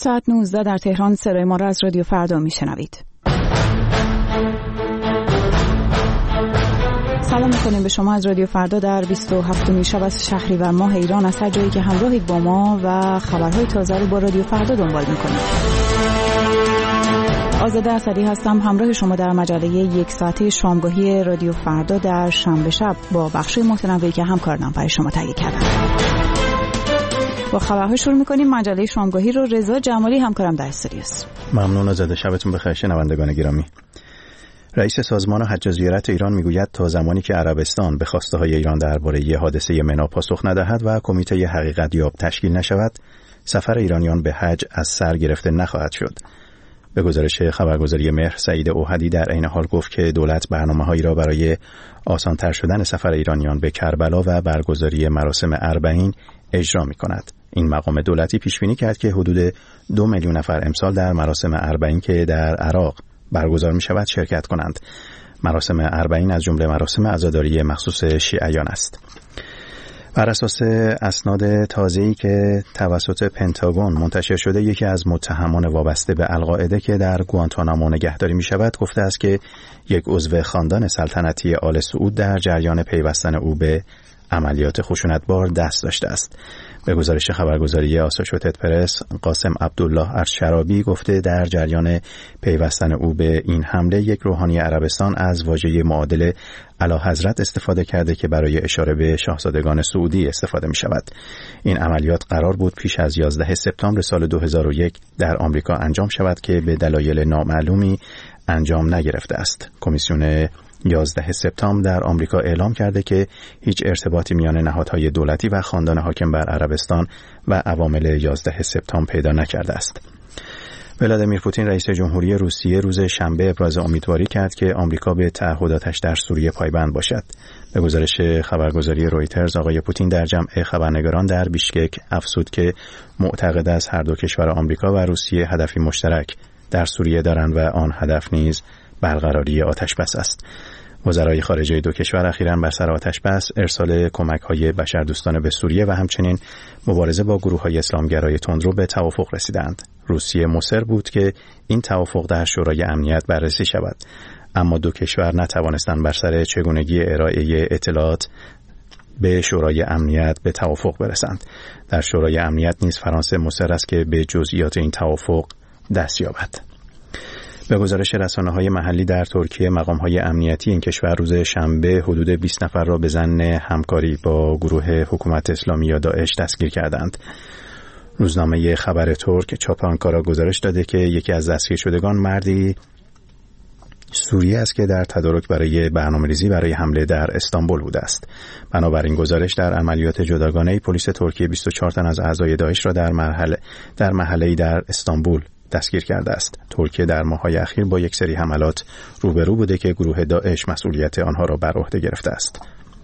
ساعت 19 در تهران صدای ما را از رادیو فردا میشنوید. سلام میکنیم به شما از رادیو فردا در 27 شب از شهریور ماه ایران، از هر جایی که همراهید با ما و خبرهای تازه رو با رادیو فردا دنبال میکنیم. آزاده اسدی هستم، همراه شما در مجله یک ساعته شامگاهی رادیو فردا در شنبه شب با بخش متنوعی که همکارانم برای شما تهیه کردن. با خبرها شروع میکنیم. مجله شامگاهی رو رضا جمالی همکارم در استودیو است. ممنون آزاده، شبتون بخیر شنوندگان گرامی. رئیس سازمان حج و زیارت ایران میگوید تا زمانی که عربستان به خواسته های ایران درباره حادثه منی پاسخ ندهد و کمیته حقیقت یاب تشکیل نشود، سفر ایرانیان به حج از سر گرفته نخواهد شد. به گزارش خبرگزاری مهر، سعید اوحدی در عین حال گفت که دولت برنامه‌هایی را برای آسان‌تر شدن سفر ایرانیان به کربلا و برگزاری مراسم اربعین اجرا می‌کند. این مقام دولتی پیش بینی کرد که حدود 2 میلیون نفر امسال در مراسم اربعین که در عراق برگزار می‌شود شرکت کنند. مراسم اربعین از جمله مراسم عزاداری مخصوص شیعیان است. بر اساس اسناد تازه‌ای که توسط پنتاگون منتشر شده، یکی از متهمان وابسته به القاعده که در گوانتانامو نگهداری می‌شود گفته است که یک عضو خاندان سلطنتی آل سعود در جریان پیوستن او به عملیات خشونتبار دست داشته است. به گزارش خبرگزاری آسوشییتد پرس، قاسم عبدالله ارشرابی گفته در جریان پیوستن او به این حمله یک روحانی عربستان از واژه معادل اعلیحضرت استفاده کرده که برای اشاره به شاهزادگان سعودی استفاده می شود. این عملیات قرار بود پیش از 11 سپتامبر سال 2001 در آمریکا انجام شود که به دلایل نامعلومی انجام نگرفته است. کمیسیون 11 سپتامبر در آمریکا اعلام کرده که هیچ ارتباطی میان نهادهای دولتی و خاندان حاکم بر عربستان و عوامل 11 سپتامبر پیدا نکرده است. ولادیمیر پوتین رئیس جمهوری روسیه روز شنبه ابراز امیدواری کرد که آمریکا به تعهداتش در سوریه پایبند باشد. به گزارش خبرگزاری رویترز، آقای پوتین در جمع خبرنگاران در بیشکک افزود که معتقد است هر دو کشور آمریکا و روسیه هدفی مشترک در سوریه دارند و آن هدف نیز برقراری آتشبس است. وزرای خارجه دو کشور اخیراً بر سر آتشبس، ارسال کمک‌های بشردوستانه به سوریه و همچنین مبارزه با گروه‌های اسلامگرای تندرو به توافق رسیدند. روسیه مصر بود که این توافق در شورای امنیت بررسی شود، اما دو کشور نتوانستند بر سر چگونگی ارائه اطلاعات به شورای امنیت به توافق برسند. در شورای امنیت نیز فرانسه مصر است که به جزئیات این توافق دست یابد. به گزارش رسانه‌های محلی در ترکیه، مقام‌های امنیتی این کشور روز شنبه حدود 20 نفر را به ظن همکاری با گروه حکومت اسلامی یا داعش دستگیر کردند. روزنامه خبر ترک چاپ آنکارا گزارش داده که یکی از دستگیر شدگان مردی سوریه است که در تدارک برای برنامه‌ریزی برای حمله در استانبول بوده است. بنابراین گزارش در عملیات جداگانه پلیس ترکیه 24 تن از اعضای داعش را در محله‌ای در استانبول دستگیر کرده است. ترکیه در ماه‌های اخیر با یک سری حملات روبرو بوده که گروه داعش مسئولیت آنها را بر عهده گرفته است.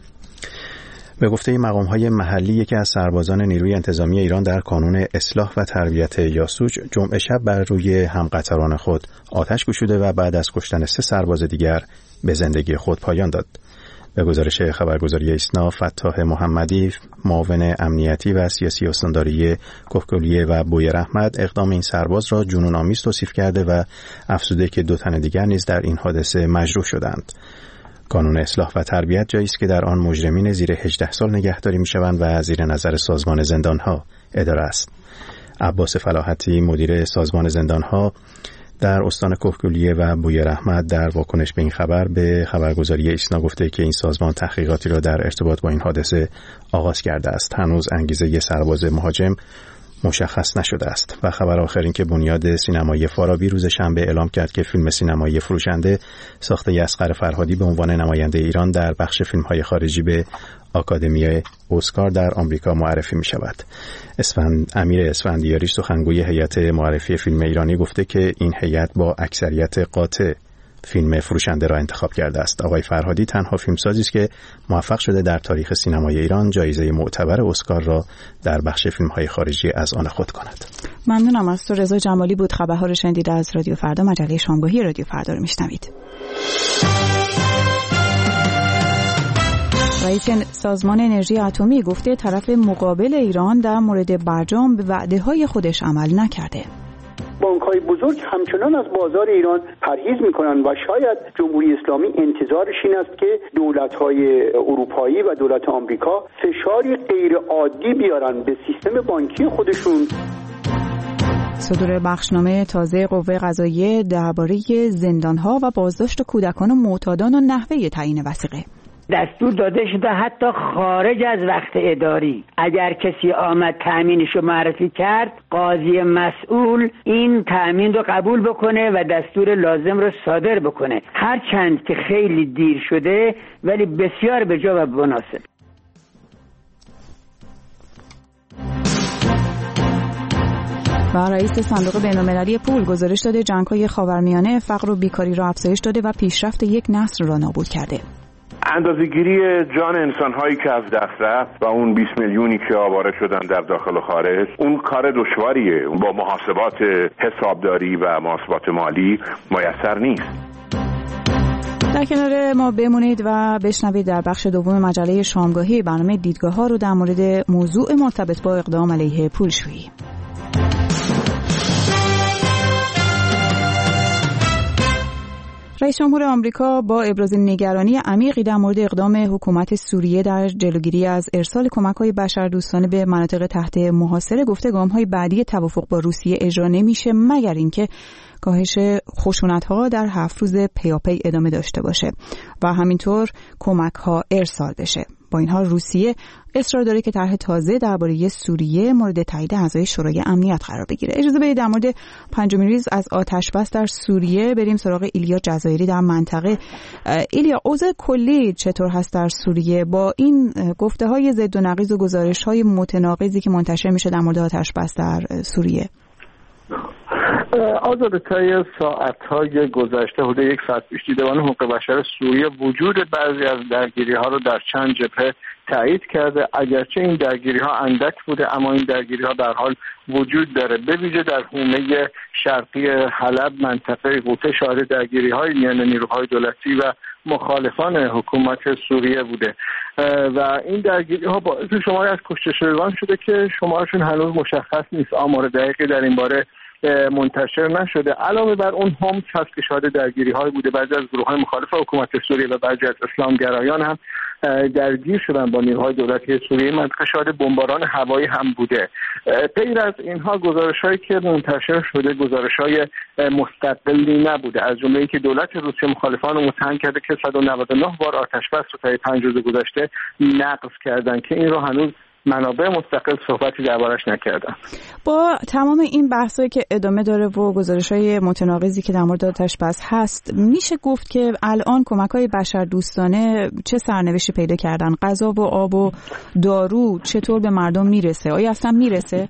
به گفته مقام‌های محلی، یکی از سربازان نیروی انتظامی ایران در کانون اصلاح و تربیت یاسوج جمعه شب بر روی همقطران خود آتش گشوده و بعد از کشتن 3 سرباز دیگر به زندگی خود پایان داد. به گزارش خبرگزاری ایسنا، فتاح محمدی، معاون امنیتی و سیاسی استانداری کوهگلیه و بوی رحمت، اقدام این سرباز را جنون آمیز توصیف کرده و افزوده که 2 تن دیگر نیز در این حادثه مجروح شدند. کانون اصلاح و تربیت جایی است که در آن مجرمین زیر 18 سال نگهداری می‌شوند و زیر نظر سازمان زندان‌ها اداره است. عباس فلاحتی، مدیر سازمان زندان‌ها در استان کوهگلیه و بوی رحمت، در واکنش به این خبر به خبرگزاری ایسنا گفته که این سازمان تحقیقاتی را در ارتباط با این حادثه آغاز کرده است. هنوز انگیزه سرباز مهاجم مشخص نشده است. و خبر آخر این که بنیاد سینمایی فارابی روز شنبه اعلام کرد که فیلم سینمایی فروشنده ساخته اصغر فرهادی به عنوان نماینده ایران در بخش فیلم‌های خارجی به آکادمی اسکار در آمریکا معرفی می شود. امیر اسفندیاری، سخنگوی هیئت معرفی فیلم ایرانی، گفته که این هیئت با اکثریت قاطع فیلم فروشنده را انتخاب کرده است. آقای فرهادی تنها فیلمسازی است که موفق شده در تاریخ سینمای ایران جایزه معتبر اسکار را در بخش فیلم‌های خارجی از آن خود کند. ممنونم از تو. رضا جمالی بود. خبرها رو شنیدید از رادیو فردا. مجله شامگاهی رادیو فردا رو میشنوید. رئیس سازمان انرژی اتمی گفته طرف مقابل ایران در مورد برجام به وعده‌های خودش عمل نکرده. بانک‌های بزرگ همچنان از بازار ایران پرهیز می‌کنند و شاید جمهوری اسلامی انتظارش این است که دولت‌های اروپایی و دولت آمریکا فشاری غیر عادی بیارن به سیستم بانکی خودشون. صدور بخشنامه تازه قوه قضاییه درباره زندان‌ها و بازداشت کودکان و معتادان و نحوه تعیین وثیقه. دستور داده شده حتی خارج از وقت اداری اگر کسی آمد تأمینشو معرفی کرد، قاضی مسئول این تأمین رو قبول بکنه و دستور لازم رو صادر بکنه، هرچند که خیلی دیر شده ولی بسیار به جا و مناسب. و رئیس صندوق بین‌المللی پول گزارش داده جنگ‌های خاورمیانه فقر و بیکاری را افزایش داده و پیشرفت یک نسل را نابود کرده. اندازه‌گیری جان انسان‌هایی که از دست رفت و اون 20 میلیونی که آواره شدن در داخل و خارج، اون کار دشواریه، با محاسبات حسابداری و محاسبات مالی میسر نیست. در کنار ما بمونید و بشنوید در بخش دوم مجله شامگاهی برنامه دیدگاه‌ها رو در مورد موضوع مرتبط با اقدام علیه پولشویی. رئیس جمهور آمریکا با ابراز نگرانی عمیقی در مورد اقدام حکومت سوریه در جلوگیری از ارسال کمک‌های بشردوستانه به مناطق تحت محاصره گفته گام‌های بعدی توافق با روسیه اجرا نمیشه مگر اینکه کاهش خشونت‌ها در 7 روز پیاپی ادامه داشته باشه و همینطور کمک‌ها ارسال بشه. با این حال روسیه اصرار داره که طرح تازه درباره سوریه مورد تایید اعضای شورای امنیت قرار بگیره. اجازه بدید در مورد پنجمین روز از آتش بس در سوریه بریم سراغ ایلیا جزایری در منطقه. ایلیا، اوضاع کلی چطور هست در سوریه با این گفته‌های ضد و نقیض و گزارش‌های متناقضی که منتشر میشه در مورد آتش بس در سوریه؟ آزاده، طی ساعت‌های گذشته حدود 1 ساعت پیش دیدبان حقوق بشر سوریه وجود بعضی از درگیری‌ها رو در چند جبهه تایید کرده. اگرچه این درگیری‌ها اندک بوده اما این درگیری‌ها در حال وجود داره. به ویژه در حومه شرقی حلب منطقه غوطه شاهد درگیری‌های میان نیروهای دولتی و مخالفان حکومت سوریه بوده و این درگیری‌ها باعث شماری از کشته شدگان شده که شمارشون هنوز مشخص نیست. آمار دقیقی در این باره منتشر نشده. علاوه بر اون هم هست که شاهد درگیری‌های بوده. بعضی از گروه‌های مخالف حکومت سوریه و بعضی از اسلامگرایان هم درگیر شدن با نیروهای دولتی سوریه. منطقه شاهد بمباران هوایی هم بوده. غیر از اینها گزارش‌هایی که منتشر شده گزارش‌های مستقلی نبوده، از جمله اینکه دولت روسیه مخالفان رو متهم کرده که 199 بار آتش‌بس رو طی 5 روز گذشته نقض کردن که این رو هنوز منابع مستقل صحبتی دربارش نکردن. با تمام این بحثایی که ادامه داره و گزارش‌های متناقضی که در مورد آتش بس هست، میشه گفت که الان کمک‌های بشردوستانه چه سرنوشتی پیدا کردن؟ غذا و آب و دارو چطور به مردم میرسه؟ آیا اصلا میرسه؟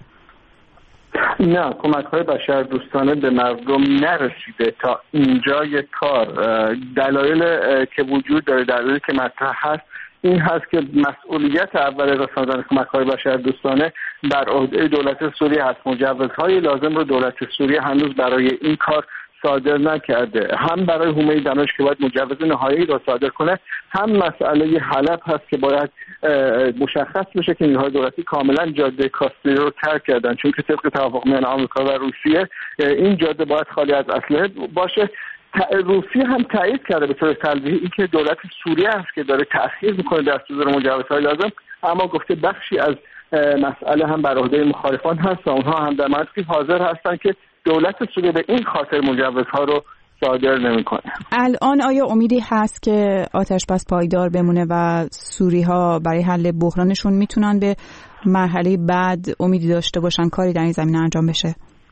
نه، کمک‌های بشردوستانه به مردم نرسیده تا اینجای کار. دلایل که وجود داره، دلایلی که مطرح هست این هست که مسئولیت اول رساندن کمک‌های بشردوستانه بر عهده دولت سوریه هست. مجوزهای لازم رو دولت سوریه هنوز برای این کار صادر نکرده. هم برای حومه دمشق که باید مجوز نهایی را صادر کنه، هم مسئله حلب هست که باید مشخص بشه که نیروهای دولتی کاملا جاده کاستری رو ترک کردن، چون که طبق توافق میان آمریکا و روسیه این جاده باید خالی از اسلحه باشه. روسیه هم تایید کرده به طور تلویحی که دولت سوریه است که داره تأخیر میکنه در صدور مجوزهای لازم، اما گفته بخشی از مسئله هم بر عهده مخالفان هست و اونها هم در منطقی حاضر هستن که دولت سوریه به این خاطر مجوزها رو صادر نمیکنه. الان آیا امیدی هست که آتش بس پایدار بمونه و سوری‌ها برای حل بحرانشون میتونن به مرحله بعد امیدی داشته باشن کاری در این زمینه انجام بشه؟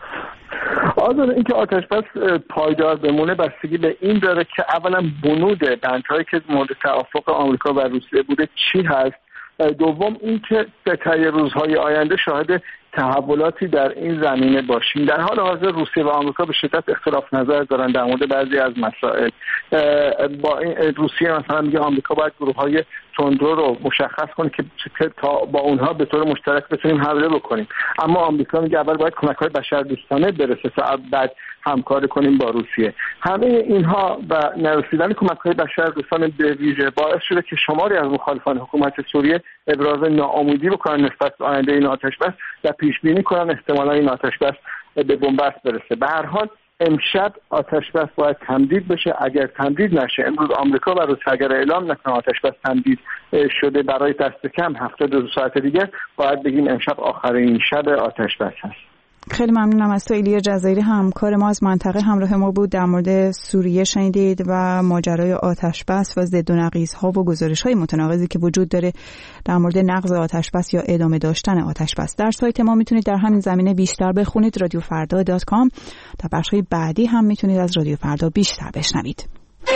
آزاده، اینکه آتش بس پایدار بمونه بستگی به این داره که اولا بنود بندهایی که مورد توافق آمریکا و روسیه بوده چی هست، دوم اینکه به طی روزهای آینده شاهد تحولاتی در این زمینه باشیم. در حال حاضر روسیه و آمریکا به شدت اختلاف نظر دارن در مورد بعضی از مسائل. با روسیه مثلا میگه آمریکا باید گروه‌های تندرو رو مشخص کنه که تا با اونها به طور مشترک بتونیم حمله بکنیم، اما آمریکا میگه اول باید کمک‌های بشردوستانه برسه تا بعد همکاری کنیم با روسیه. همه اینها و نرسیدن کمک‌های بشردوستانه به ویژه باعث شده که شماری از مخالفان حکومت سوریه ابراز ناامیدی بکنن نسبت به آینده این آتش‌بس و پیش بینی کنن احتمالاً این آتش‌بس به بنبست برسه. به هر حال امشب آتشبس باید تمدید بشه. اگر تمدید نشه، امروز آمریکا و روسیه اگر اعلام نکنه آتشبس تمدید شده برای دست کم 72 ساعت دیگه، باید بگیم امشب آخرین شب آتشبس هست. خیلی ممنونم از تو ایلیا جزایری، همکار ما از منطقه همراه ما بود. در مورد سوریه شنیدید و ماجرای آتش بس و ضد و نقیض‌ها و گزارش‌های متناقضی که وجود داره در مورد نقض آتش بس یا ادامه داشتن آتش بس. در سایت ما میتونید در همین زمینه بیشتر بخونید، radiofarda.com. در بخش‌های بعدی هم میتونید از رادیو فردا بیشتر بشنوید.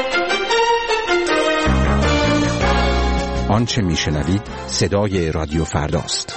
آنچه میشنوید صدای رادیو فرداست.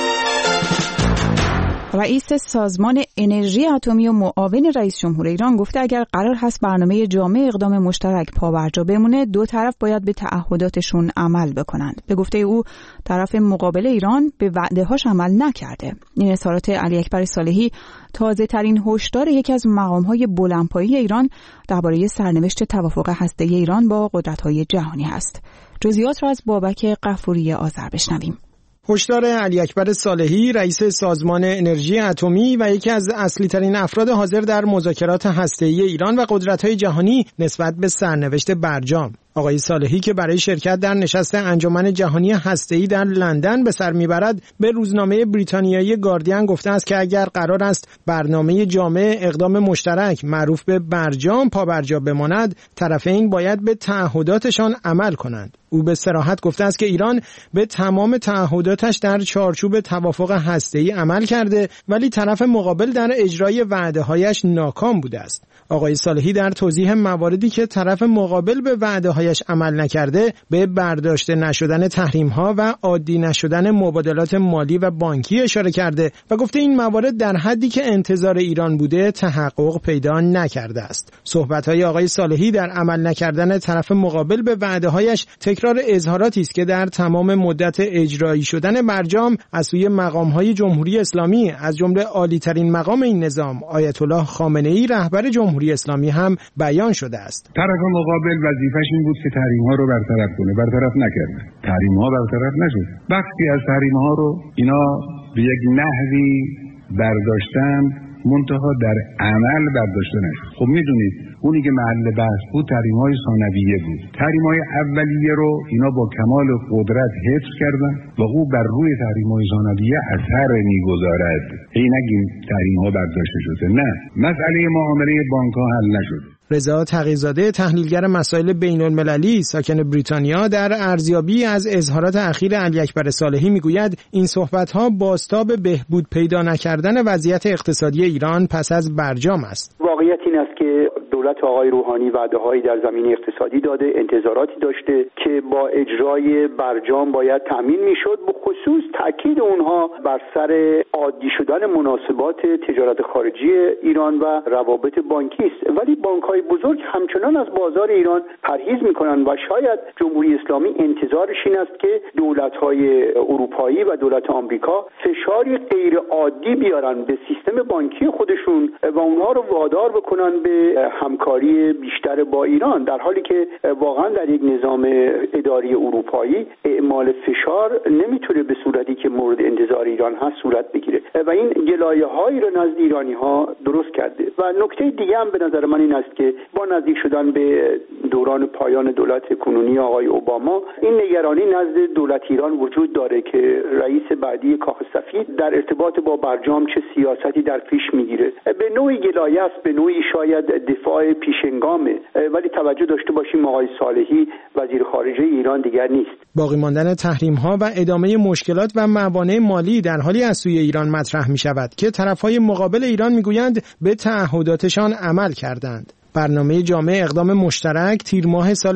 رئیس سازمان انرژی اتمی و معاون رئیس جمهور ایران گفته اگر قرار هست برنامه جامع اقدام مشترک پابرجا بمونه، دو طرف باید به تعهداتشون عمل بکنند. به گفته او طرف مقابل ایران به وعده‌هاش عمل نکرده. این اظهارات علی اکبر صالحی تازه ترین هشدار یکی از مقام‌های بلندپایه ایران درباره سرنوشت توافق هسته‌ای ایران با قدرت‌های جهانی است. جزئیات را از بابک غفوری آذر بشنویم. هشدار علی اکبر صالحی رئیس سازمان انرژی اتمی و یکی از اصلی ترین افراد حاضر در مذاکرات هسته‌ای ایران و قدرت‌های جهانی نسبت به سرنوشت برجام. آقای صالحی که برای شرکت در نشست انجمن جهانی هسته‌ای در لندن به سر میبرد، به روزنامه بریتانیایی گاردین گفته است که اگر قرار است برنامه جامع اقدام مشترک معروف به برجام پابرجا بماند، طرفین باید به تعهداتشان عمل کنند. او به صراحت گفته است که ایران به تمام تعهداتش در چارچوب توافق هسته‌ای عمل کرده، ولی طرف مقابل در اجرای وعده‌هایش ناکام بوده است. آقای صالحی در توضیح مواردی که طرف مقابل به وعده‌هایش عمل نکرده، به برداشته نشدن تحریم‌ها و عادی نشدن مبادلات مالی و بانکی اشاره کرده و گفته این موارد در حدی که انتظار ایران بوده تحقق پیدا نکرده است. صحبت‌های آقای صالحی در عمل نکردن طرف مقابل به وعده‌هایش تکرار اظهاراتی است که در تمام مدت اجرایی شدن برجام از سوی مقام‌های جمهوری اسلامی از جمله عالی‌ترین مقام این نظام آیت الله خامنه‌ای رهبر جمهوری اسلامی هم بیان شده است. طرف مقابل وظیفه‌ش این بود که تحریم‌ها رو برطرف کنه، برطرف نکرد. تحریم‌ها برطرف نشد. بخشی از تحریم‌ها رو اینا به یک نحوی برداشتن، منتها در عمل برداشته نشد. خب میدونید اونی که محل بحث بود تحریم‌های ثانویه بود. تحریم‌های اولیه رو اینا با کمال قدرت حفظ کردن و او بر روی تحریم‌های ثانویه اثر می‌گذارد. این نگیم تحریم‌ها برداشته شده، نه، مسئله معامله بانک‌ها حل نشد. رضا تقی‌زاده تحلیلگر مسائل بین‌المللی ساکن بریتانیا در ارزیابی از اظهارات اخیر علی اکبر صالحی میگوید این صحبت‌ها بازتاب بهبود پیدا نکردن وضعیت اقتصادی ایران پس از برجام است. واقعیت این است که دولت آقای روحانی وعده‌هایی در زمینه اقتصادی داده، انتظاراتی داشته که با اجرای برجام باید تامین میشد. به خصوص تاکید اونها بر سر عادی شدن مناسبات تجارت خارجی ایران و روابط بانکی است. ولی بانک‌های بزرگ همچنان از بازار ایران پرهیز می‌کنند و شاید جمهوری اسلامی انتظارش این است که دولت‌های اروپایی و دولت آمریکا فشاری غیر عادی بیارن به سیستم بانکی خودشون و اونها رو وادار بکنن به همکاری بیشتر با ایران، در حالی که واقعا در یک نظام اداری اروپایی اعمال فشار نمیتونه به صورتی که مورد انتظار ایران هست صورت بگیره و این گلایه‌هایی رو نزد ایرانی‌ها درست کرده. و نکته دیگه هم به نظر من این است که با نزدیک شدن به دوران پایان دولت کنونی آقای اوباما، این نگرانی نزد دولت ایران وجود داره که رئیس بعدی کاخ سفید در ارتباط با برجام چه سیاستی در پیش میگیره. به نوعی گلایه است، به نوعی شاید دفاع پیشنگامه، ولی توجه داشته باشیم آقای صالحی وزیر خارجه ایران دیگر نیست. باقی ماندن تحریم‌ها و ادامه مشکلات و موانع مالی در حالی از سوی ایران مطرح می‌شود که طرف‌های مقابل ایران می‌گویند به تعهداتشان عمل کردند. برنامه جامع اقدام مشترک تیر ماه سال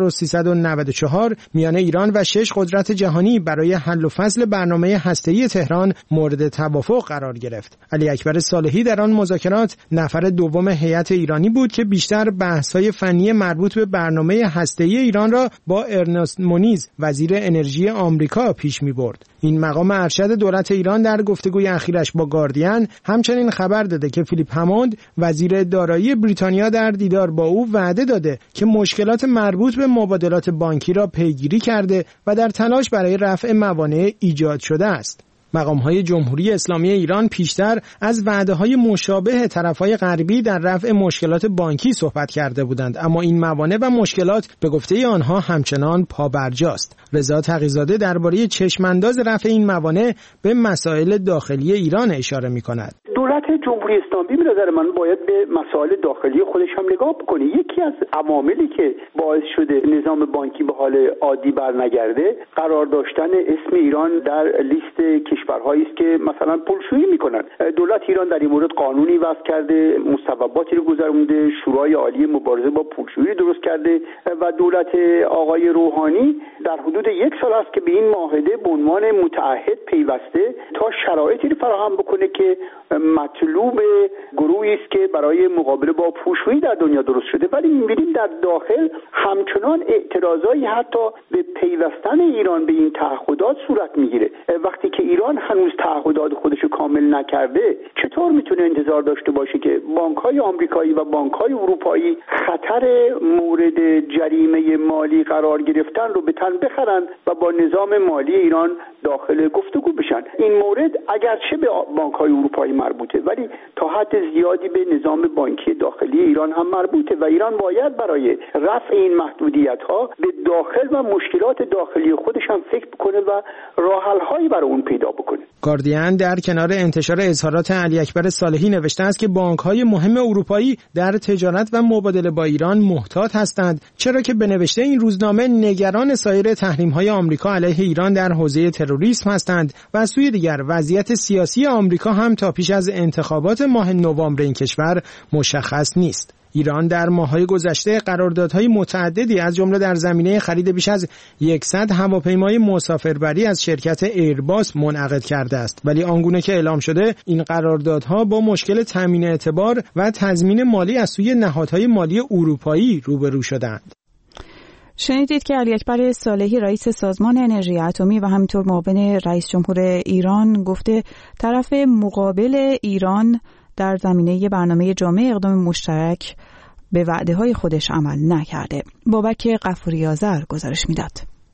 1394 میان ایران و 6 قدرت جهانی برای حل و فصل برنامه هسته‌ای تهران مورد توافق قرار گرفت. علی اکبر صالحی در آن مذاکرات نفر دوم هیئت ایرانی بود که بیشتر بحث‌های فنی مربوط به برنامه هسته‌ای ایران را با ارنست مونیز وزیر انرژی آمریکا پیش می‌برد. این مقام ارشد دولت ایران در گفتگوی اخیرش با گاردین همچنین خبر داده که فیلیپ هموند وزیر دارایی بریتانیا در دیدار با او وعده داده که مشکلات مربوط به مبادلات بانکی را پیگیری کرده و در تلاش برای رفع موانع ایجاد شده است. مقام‌های جمهوری اسلامی ایران پیشتر از وعده‌های مشابه طرف‌های غربی در رفع مشکلات بانکی صحبت کرده بودند، اما این موانع و مشکلات به گفته آنها همچنان پابرجاست. رضا تقی‌زاده درباره چشم‌انداز رفع این موانع به مسائل داخلی ایران اشاره می‌کند. دولت جمهوری اسلامی به نظر من باید به مسائل داخلی خودش هم نگاه بکنه. یکی از عواملی که باعث شده نظام بانکی به حال عادی برنگرده قرار داشتن اسم ایران در لیست کشورهایی است که مثلا پولشویی میکنن. دولت ایران در این مورد قانونی وضع کرده، مصوباتی رو گذرونده، شورای عالی مبارزه با پولشویی درست کرده و دولت آقای روحانی در حدود 1 سال است که به این معاهده به عنوان متعهد پیوسته تا شرایطی رو فراهم بکنه که مطلوب گروهی است که برای مقابله با پولشویی در دنیا درست شده. ولی می‌بینیم در داخل همچنان اعتراضایی حتی به پیوستن ایران به این تعهدات صورت میگیره. وقتی که ایران هنوز تعهدات خودش رو کامل نکرده، چطور میتونه انتظار داشته باشه که بانک‌های آمریکایی و بانک‌های اروپایی خطر مورد جریمه مالی قرار گرفتن رو به تن بخرن و با نظام مالی ایران داخل گفتگو بشن؟ این مورد اگرچه به بانک‌های اروپایی مربوطه ولی تا حد زیادی به نظام بانکی داخلی ایران هم مربوطه و ایران باید برای رفع این محدودیت‌ها به داخل و مشکلات داخلی خودش هم فکر بکنه و راه حل‌هایی برای اون پیدا بکنه. گاردین در کنار انتشار اظهارات علی اکبر صالحی نوشته است که بانک‌های مهم اروپایی در تجارت و مبادله با ایران محتاط هستند، چرا که به نوشته این روزنامه نگران سایر تحریم‌های آمریکا علیه ایران در حوزه تروریسم هستند و از سوی دیگر وضعیت سیاسی آمریکا هم تا پیش از انتخابات ماه نوامبر این کشور مشخص نیست. ایران در ماه‌های گذشته قراردادهای متعددی از جمله در زمینه خرید بیش از 100 هواپیمای مسافربری از شرکت ایرباس منعقد کرده است، ولی آنگونه که اعلام شده این قراردادها با مشکل تامین اعتبار و تضمین مالی از سوی نهادهای مالی اروپایی روبرو شدند. شنیدید که علی اکبر صالحی رئیس سازمان انرژی اتمی و همینطور معاون رئیس جمهور ایران گفته طرف مقابل ایران در زمینه برنامه جامع اقدام مشترک به وعده‌های خودش عمل نکرده. بابک غفوری آذر گزارش میداد.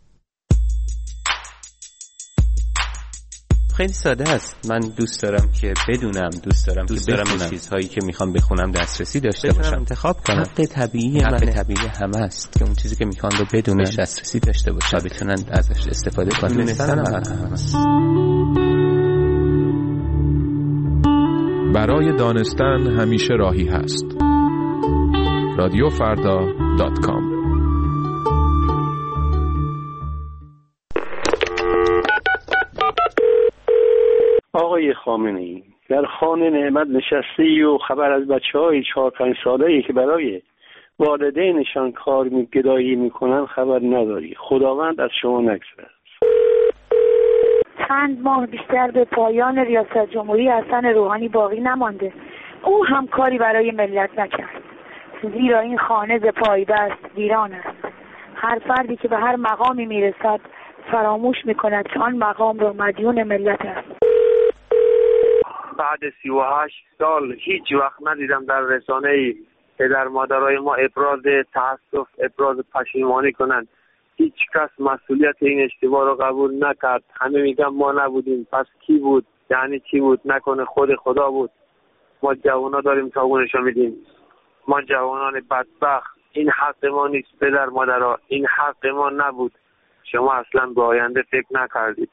خیلی ساده است. من دوست دارم که بدونم، دوست دارم چیزهایی که میخوام بخونم دسترسی داشته باشم، انتخاب کنم. حق طبیعی همه است که اون چیزی که میخوان رو بدونن، دسترسی داشته باشن و بتونن ازش استفاده کنن. دونستن هم هست. برای دانستن همیشه راهی هست. رادیوفردا.com. آقای خامنه‌ای، در خانه نعمت نشستی و خبر از بچه‌های 4-5 ساله‌ای که برای والدینشان کار گدایی میکنن خبر نداری. خداوند از شما نگذره. چند ماه بیشتر به پایان ریاست جمهوری حسن روحانی باقی نمانده. او هم کاری برای ملت نکرد، زیرا این خانه ز پایبست ویران است. هر فردی که به هر مقامی میرسد فراموش میکند که آن مقام را مدیون ملت است. بعد 38 سال هیچ وقت ندیدم در رسانه‌ای پدر مادرای ما ابراز تأسف، ابراز پشیمانی کنند. هیچ کس مسئولیت این اشتباه رو قبول نکرد. همه میگن ما نبودیم. پس کی بود؟ یعنی کی بود؟ نکنه خود خدا بود. ما جوانا داریم تاگونشو میدیم. ما جوانان بدبخت. این حق ما نیست پدر مادرها. این حق ما نبود. شما اصلا به آینده فکر نکردید.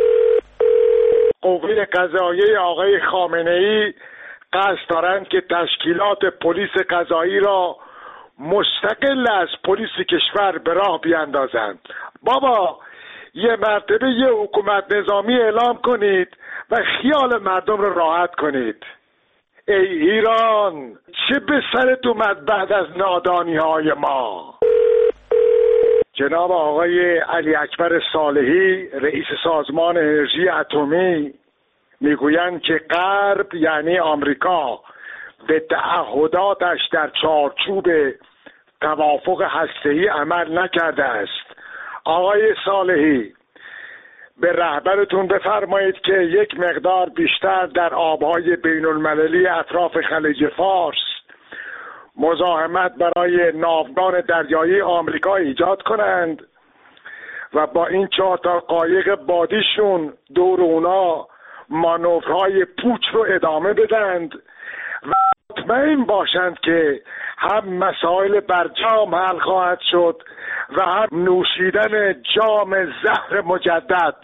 قوه قضاییه آقای خامنه‌ای قصد دارند که تشکیلات پلیس قضایی را مستقل از پلیس کشور به راه بیاندازند. بابا یه مرتبه یه حکومت نظامی اعلام کنید و خیال مردم رو راحت کنید. ای ایران، چه به سرت اومد بعد از نادانی های ما؟ جناب آقای علی اکبر صالحی رئیس سازمان انرژی اتمی میگویند که غرب یعنی آمریکا به تعهداتش در چارچوب توافق هسته‌ای عمل نکرده است. آقای صالحی، به رهبرتون بفرمایید که یک مقدار بیشتر در آبهای بین المللی اطراف خلیج فارس مزاحمت برای ناوگان دریایی آمریکا ایجاد کنند و با این 4 تا قایق بادیشون دور اونا مانورهای پوچ رو ادامه بدند و مطمئن باشند که هم مسائل برجام حل خواهد شد و هم نوشیدن جام زهر مجدد.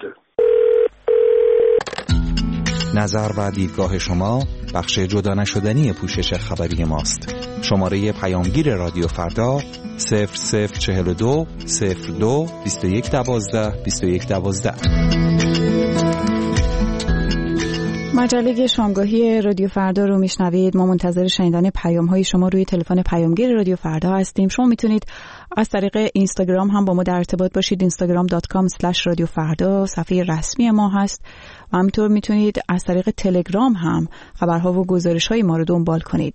نظر و دیدگاه شما بخش جدا نشدنی پوشش خبری ماست. شماره پیامگیر رادیو فردا 0042 02 2112 2112. مجله شامگاهی رادیو فردا رو میشنوید. ما منتظر شنیدن پیام‌های شما روی تلفن پیامگیر رادیو فردا هستیم. شما میتونید از طریق اینستاگرام هم با ما در ارتباط باشید. instagram.com/radiofarda صفحه رسمی ما هست و همینطور میتونید از طریق تلگرام هم خبرها و گزارش‌های ما رو دنبال کنید.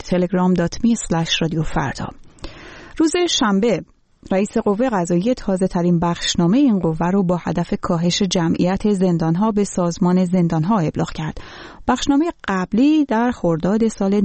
telegram.me/radiofarda. روز شنبه رئیس قوه قضاییه تازه ترین بخشنامه این قوه رو با هدف کاهش جمعیت زندانها به سازمان زندانها ابلاغ کرد. بخشنامه قبلی در خرداد سال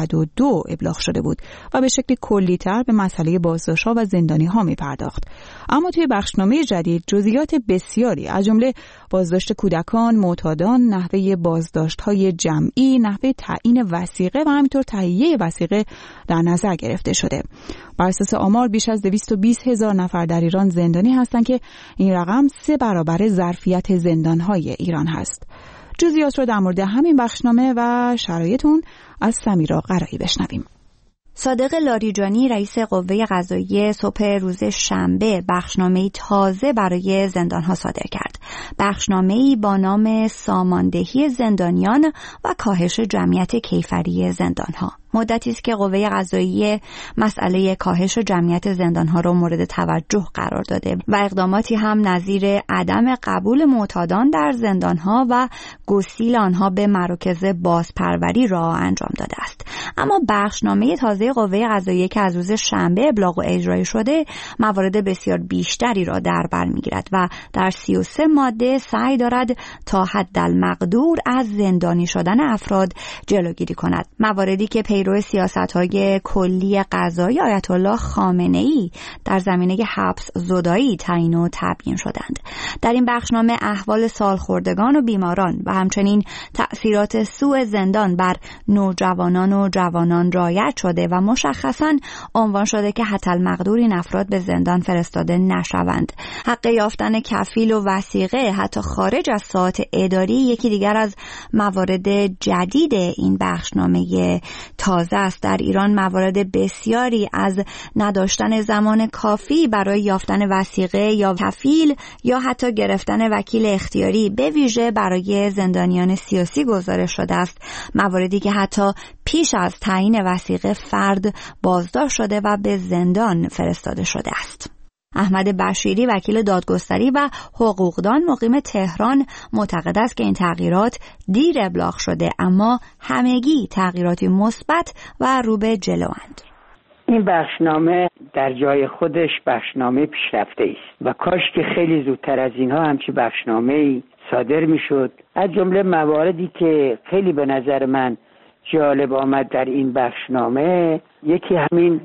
92 ابلاغ شده بود و به شکل کلی‌تر به مسئله بازداشت‌ها و زندانی‌ها می‌پرداخت. اما توی بخشنامه جدید جزئیات بسیاری از جمله بازداشت کودکان، معتادان، نحوه بازداشت‌های جمعی، نحوه تعیین وثیقه و همینطور تهیه وثیقه در نظر گرفته شده. بر اساس آمار بیش از 220,000 نفر در ایران زندانی هستند که این رقم 3 برابر ظرفیت زندان‌های ایران هست. جزئیات رو در مورد همین بخشنامه و شرایطون از سمیرا قرایی بشنویم. صادق لاریجانی رئیس قوه قضاییه صبح روز شنبه بخشنامه‌ای تازه برای زندان‌ها صادر کرد. بخشنامه‌ای با نام ساماندهی زندانیان و کاهش جمعیت کیفری زندان‌ها. مدتی است که قوه قضاییه مسئله کاهش جمعیت زندان‌ها را مورد توجه قرار داده و اقداماتی هم نظیر عدم قبول معتادان در زندان‌ها و گسیل آنها به مراکز بازپروری را انجام داده است. اما بخشنامه تازه قوه قضاییه که از روز شنبه ابلاغ و اجرایی شده موارد بسیار بیشتری را در بر می‌گیرد و در 33 ماده سعی دارد تا حدالمقدور از زندانی شدن افراد جلوگیری کند. مواردی که پیرو سیاست‌های کلی قضایی آیت الله خامنه‌ای در زمینه حبس زدایی تعیین و تبیین شدند. در این بخشنامه احوال سالخوردگان و بیماران و همچنین تأثیرات سوء زندان بر نوجوانان و جوانان رعایت شده و مشخصاً عنوان شده که حدالمقدور این افراد به زندان فرستاده نشوند. حق یافتن کفیل و وثیقه حتی خارج از ساعات اداری یکی دیگر از موارد جدید این بخشنامه تازه است. در ایران موارد بسیاری از نداشتن زمان کافی برای یافتن وثیقه یا کفیل یا حتی گرفتن وکیل اختیاری به ویژه برای زندانیان سیاسی گزارش شده است. مواردی که حتی پیش از تعیین وثیقه فرد بازداشت شده و به زندان فرستاده شده است. احمد بشیری وکیل دادگستری و حقوقدان مقیم تهران معتقد است که این تغییرات دیر ابلاغ شده اما همگی تغییراتی مثبت و رو به جلوند. این بخشنامه در جای خودش بخشنامه پیشرفته است و کاش که خیلی زودتر از اینها همچی بخشنامه‌ای صادر میشد. از جمله مواردی که خیلی به نظر من جالب آمد در این بخشنامه یکی همین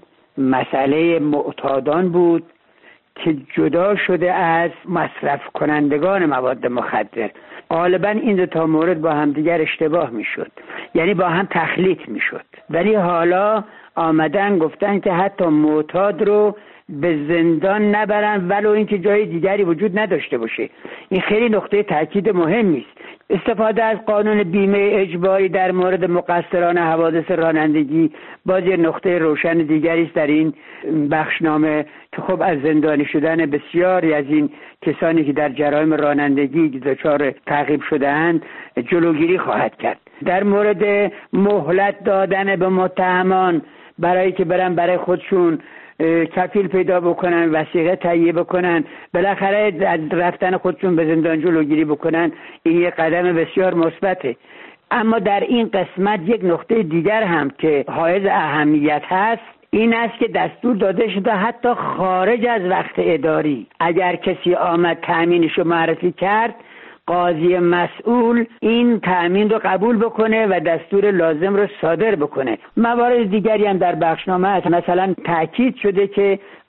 مسئله معتادان بود که جدا شده از مصرف کنندگان مواد مخدر. غالبا این دو تا مورد با همدیگر اشتباه میشد، یعنی با هم تخلیط میشد، ولی حالا آمدن گفتن که حتی معتاد رو به زندان نبرن ولو اینکه جای دیگری وجود نداشته باشه. این خیلی نقطه تاکید مهمی است. استفاده از قانون بیمه اجباری در مورد مقصران حوادث رانندگی باز یه نقطه روشن دیگری است در این بخشنامه که خب از زندانی شدن بسیاری از این کسانی که در جرایم رانندگی دچار تعقیب شده‌اند جلوگیری خواهد کرد. در مورد مهلت دادن به متهمان برای که برن برای خودشون کفیل پیدا بکنن، وثیقه تهیه بکنن، بالاخره از رفتن خودشون به زندان جلوگیری بکنن، این یک قدم بسیار مثبته. اما در این قسمت یک نقطه دیگر هم که حائز اهمیت هست این است که دستور داده شده حتی خارج از وقت اداری اگر کسی آمد تأمینش رو معرفی کرد، قاضی مسئول این تأمین رو قبول بکنه و دستور لازم رو صادر بکنه. موارد دیگری هم در بخشنامه هست. مثلا تأکید شده که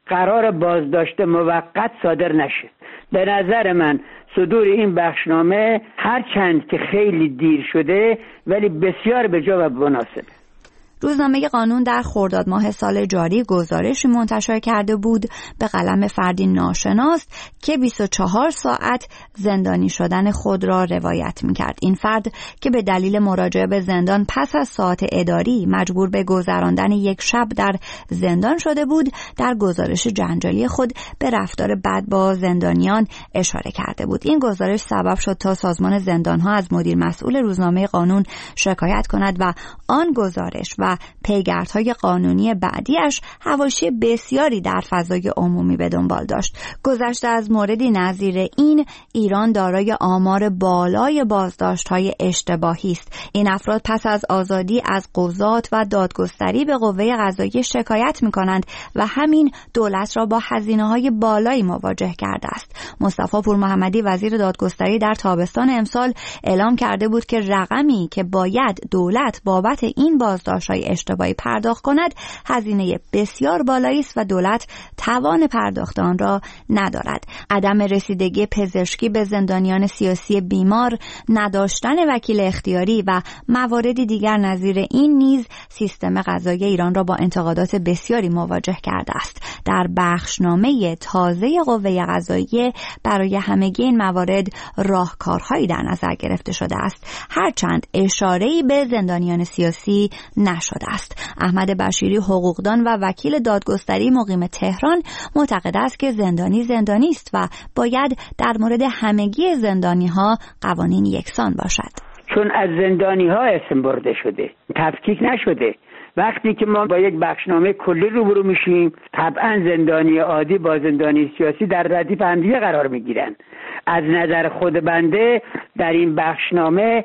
قرار بازداشت موقت صادر نشه. به نظر من صدور این بخشنامه هرچند که خیلی دیر شده ولی بسیار به جا و مناسبه. روزنامه قانون در خرداد ماه سال جاری گزارشی منتشر کرده بود به قلم فردی ناشناس که 24 ساعت زندانی شدن خود را روایت می‌کرد. این فرد که به دلیل مراجعه به زندان پس از ساعات اداری مجبور به گذراندن یک شب در زندان شده بود، در گزارش جنجالی خود به رفتار بد با زندانیان اشاره کرده بود. این گزارش سبب شد تا سازمان زندان‌ها از مدیر مسئول روزنامه قانون شکایت کند و آن گزارش و پیگردهای قانونی بعدیش حواشی بسیاری در فضای عمومی به دنبال داشت. گذشته از موردی نظیر این، ایران دارای آمار بالای بازداشت‌های اشتباهی است. این افراد پس از آزادی از قضات و دادگستری به قوه قضاییه شکایت می‌کنند و همین دولت را با هزینه‌های بالایی مواجه کرده است. مصطفی پورمحمدی وزیر دادگستری در تابستان امسال اعلام کرده بود که رقمی که باید دولت بابت این بازداشت‌های اشتباهی پرداخت کند هزینه بسیار بالایی است و دولت توان پرداخت آن را ندارد. عدم رسیدگی پزشکی به زندانیان سیاسی بیمار، نداشتن وکیل اختیاری و مواردی دیگر نظیر این نیز سیستم قضایی ایران را با انتقادات بسیاری مواجه کرده است. در بخشنامه تازه قوه قضاییه برای همگی این موارد راهکارهایی در نظر گرفته شده است، هرچند اشاره‌ای به زندانیان سیاسی نشده است. احمد بشیری حقوقدان و وکیل دادگستری مقیم تهران معتقد است که زندانی است و باید در مورد همگی زندانی‌ها قوانین یکسان باشد. چون از زندانی‌ها اسم برده شده، تفکیک نشده. وقتی که ما با یک بخشنامه کلی روبرو میشیم، طبعا زندانی عادی با زندانی سیاسی در ردیف همدیگه قرار میگیرن. از نظر خود بنده در این بخشنامه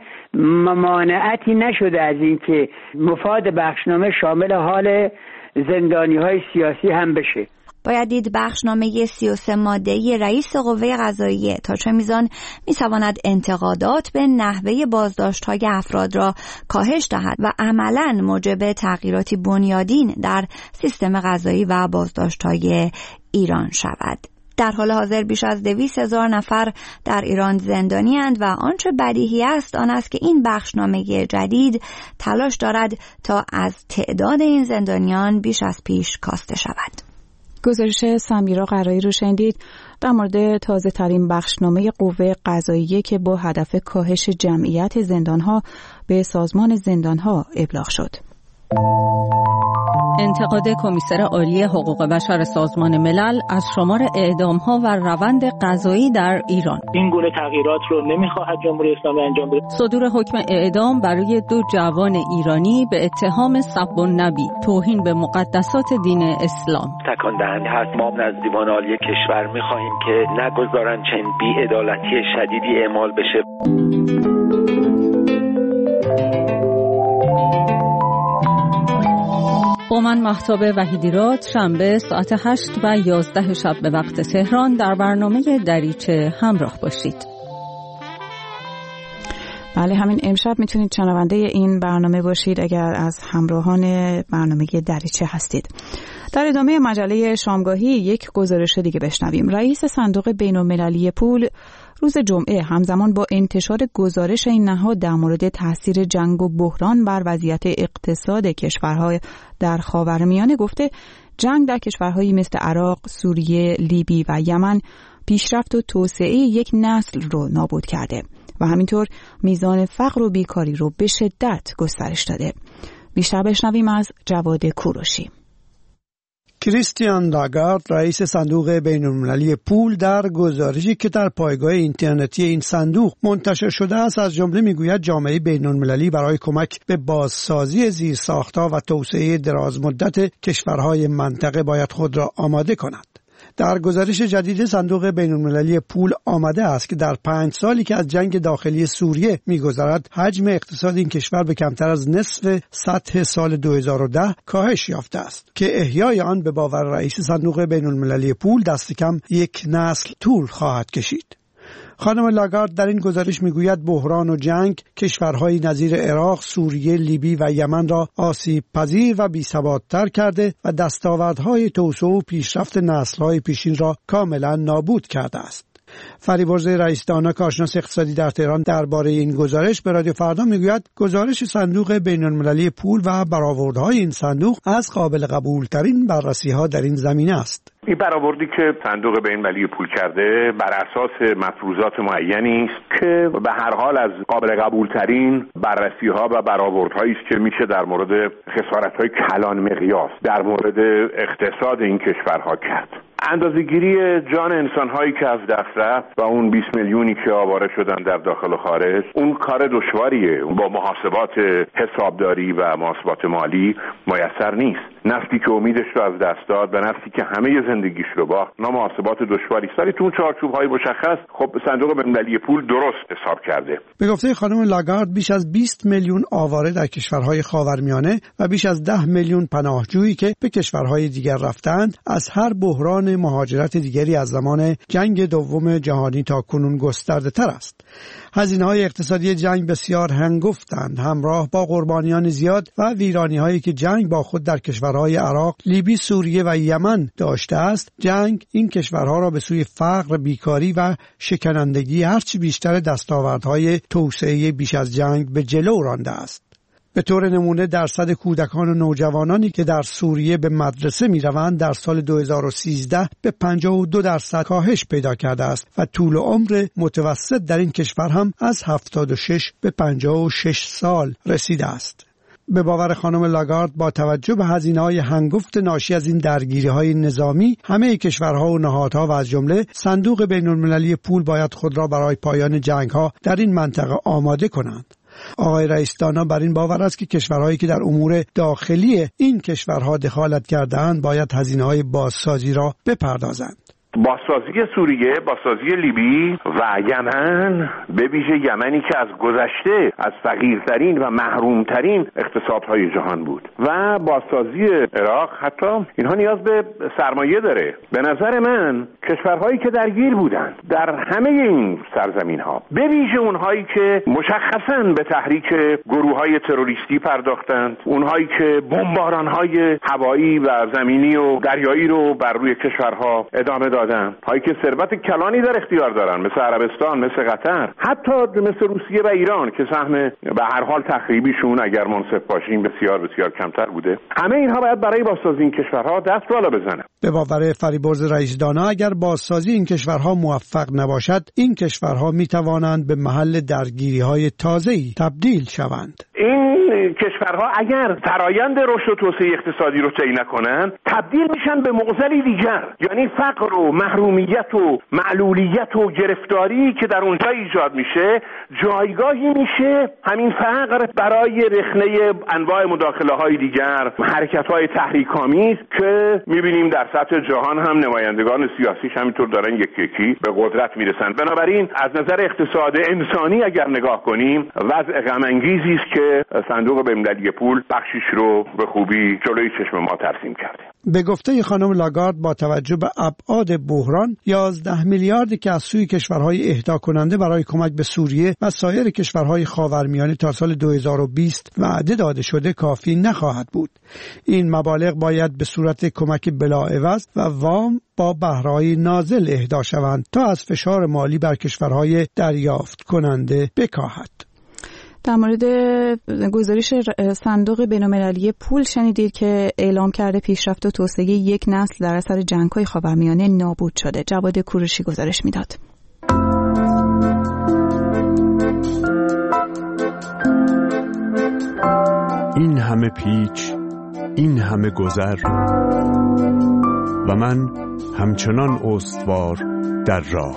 ممانعتی نشده از اینکه مفاد بخشنامه شامل حال زندانی‌های سیاسی هم بشه. باید دید بخشنامه 33 ماده‌ای رئیس قوه قضاییه تا چه میزان میتواند انتقادات به نحوه بازداشت‌های افراد را کاهش دهد و عملاً موجب تغییراتی بنیادین در سیستم قضایی و بازداشت‌های ایران شود. در حال حاضر بیش از 200,000 نفر در ایران زندانی اند و آنچه بدیهی است آن است که این بخشنامه جدید تلاش دارد تا از تعداد این زندانیان بیش از پیش کاسته شود. گزارش سمیرا قرایی رو شنیدید در مورد تازه ترین بخشنامه قوه قضاییه که با هدف کاهش جمعیت زندانها به سازمان زندانها ابلاغ شد. انتقاد کمیسر عالی حقوق بشر سازمان ملل از شمار اعدام‌ها و روند قضایی در ایران. این گونه تغییرات رو نمی‌خواهد جمهوری اسلامی انجام بده. صدور حکم اعدام برای 2 جوان ایرانی به اتهام سب النبی، توهین به مقدسات دین اسلام. تکان دهنده هست. ما از دیوان عالی کشور می‌خواهیم که نگذارن چنین بی‌عدالتی شدیدی اعمال بشه. با من مهتاب وحیدیراد، شنبه ساعت 8 و 11 شب به وقت تهران در برنامه دریچه همراه باشید. بله، همین امشب میتونید شنونده این برنامه باشید اگر از همراهان برنامه دریچه هستید. در ادامه مجله شامگاهی یک گزارش دیگه بشنویم. رئیس صندوق بین‌المللی پول روز جمعه همزمان با انتشار گزارش این نهاد در مورد تاثیر جنگ و بحران بر وضعیت اقتصاد کشورهای در خاورمیانه گفته جنگ در کشورهایی مثل عراق، سوریه، لیبی و یمن پیشرفت و توسعه یک نسل رو نابود کرده و همینطور میزان فقر و بیکاری رو به شدت گسترش داده. بیشتر بشنویم از جواد کوروشی. کریستیان لاگارد رئیس صندوق بین‌المللی پول در گزارشی که در پایگاه اینترنتی این صندوق منتشر شده است از جمله میگوید جامعه بین‌المللی برای کمک به بازسازی زیرساخت‌ها و توسعه درازمدت کشورهای منطقه باید خود را آماده کند. در گزارش جدید صندوق بین‌المللی پول آمده است که در 5 سالی که از جنگ داخلی سوریه می‌گذرد حجم اقتصاد این کشور به کمتر از نصف سطح سال 2010 کاهش یافته است که احیای آن به باور رئیس صندوق بین‌المللی پول دست کم 1 نسل طول خواهد کشید. خانم لاگارد در این گزارش میگوید بحران و جنگ کشورهای نظیر عراق، سوریه، لیبی و یمن را آسیب پذیر و بی‌ثبات‌تر کرده و دستاوردهای توسعه و پیشرفت نسل‌های پیشین را کاملا نابود کرده است. فریبرز رئیس دانا، کارشناس اقتصادی در تهران، درباره این گزارش به رادیو فردا میگوید گزارش صندوق بین‌المللی پول و برآوردهای این صندوق از قابل قبول‌ترین بررسی‌ها در این زمینه است. این برآوردی که صندوق بین‌المللی پول کرده بر اساس مفروضات معینی است که به هر حال از قابل قبول‌ترین بررسی‌ها و برآوردهایی است که میشه در مورد خسارت‌های کلان مقیاس در مورد اقتصاد این کشورها کرد. اندازه‌گیری جان انسان‌هایی که از دست رفت و اون 20 میلیونی که آواره شدن در داخل و خارج، اون کار دشواریه، با محاسبات حسابداری و محاسبات مالی میسر نیست. نسلی که امیدش رو از دست داد و نسلی که همه زندگیش رو باخت، محاسبات دشواری است. ولی تو اون چارچوب‌های مشخص خب صندوق بین‌المللی پول درست حساب کرده. به گفته خانم لاگارد بیش از 20 میلیون آواره در کشورهای خاورمیانه و بیش از 10 میلیون پناهجویی که به کشورهای دیگر رفتند از هر بحران مهاجرت دیگری از زمان جنگ دوم جهانی تا کنون گسترده‌تر است. هزینه‌های اقتصادی جنگ بسیار هنگفتند، همراه با قربانیان زیاد و ویرانی‌هایی که جنگ با خود در کشورهای عراق، لیبی، سوریه و یمن داشته است. جنگ این کشورها را به سوی فقر، بیکاری و شکنندگی هرچی بیشتر دستاوردهای توسعه بیش از جنگ به جلو رانده است. به طور نمونه درصد کودکان و نوجوانانی که در سوریه به مدرسه می روند در سال 2013 به 52% کاهش پیدا کرده است و طول عمر متوسط در این کشور هم از 76 به 56 سال رسیده است. به باور خانم لاگارد با توجه به هزینه‌های هنگفت ناشی از این درگیری‌های نظامی، همه کشورها و نهادها و از جمله صندوق بین‌المللی پول باید خود را برای پایان جنگ‌ها در این منطقه آماده کنند. آقای رئیس دانا بر این باور است که کشورهایی که در امور داخلی این کشورها دخالت کرده‌اند باید هزینه‌های بازسازی را بپردازند. بازسازی سوریه، بازسازی لیبی و یمن، به ویژه یمنی که از گذشته از فقیرترین و محرومترین اقتصادهای جهان بود، و بازسازی عراق، حتی اینها نیاز به سرمایه داره. به نظر من کشورهایی که درگیر بودند در همه این سرزمین‌ها، به ویژه اونهایی که مشخصاً به تحریک گروه‌های تروریستی پرداختند، اونهایی که بمباران‌های هوایی و زمینی و دریایی رو بر روی کشورها ادامه دادن، هایی که ثروت کلانی در اختیار دارن، مثل عربستان، مثل قطر، حتی مثل روسیه و ایران که سهم به هر حال تخریبیشون اگر منصف باشیم بسیار بسیار کمتر بوده، همه اینها باید برای بازسازی این کشورها دست بالا بزنن. به باور فریبرز رئیس دانا اگر بازسازی این کشورها موفق نباشد، این کشورها می توانند به محل درگیری‌های تازه‌ای تبدیل شوند. این کشورها اگر فرایند رشد و توسعه اقتصادی رو طی نکنن، تبدیل میشن به معضلی دیگر، یعنی فقر و محرومیت و معلولیت و گرفتاری که در اونجا ایجاد میشه جایگاهی میشه همین فقر برای رخنه انواع مداخله های دیگر، حرکت های تحریک‌آمیز که میبینیم در سطح جهان هم نمایندگان سیاسیش همینطور دارن یکی یکی به قدرت میرسن. بنابراین از نظر اقتصاد انسانی اگر نگاه کنیم، وضع غم انگیزی است که صندوق بین‌المللی پول بخشیش رو به خوبی جلوی چشم ما ترسیم کرده. به گفته خانم لاگارد با توجه به ابعاد بحران، 11 میلیارد که از سوی کشورهای اهدا کننده برای کمک به سوریه و سایر کشورهای خاورمیانه تا سال 2020 وعده داده شده کافی نخواهد بود. این مبالغ باید به صورت کمک بلاعوض و وام با بهره‌های نازل اهدا شوند تا از فشار مالی بر کشورهای دریافت کننده بکاهد. در مورد گزارش صندوق بین‌المللی پول شنیدید که اعلام کرده پیشرفت و توسعه یک نسل در اثر جنگ‌های خاورمیانه نابود شده. جواد کوروشی گزارش میداد. این همه پیچ، این همه گذر و من همچنان استوار در راه.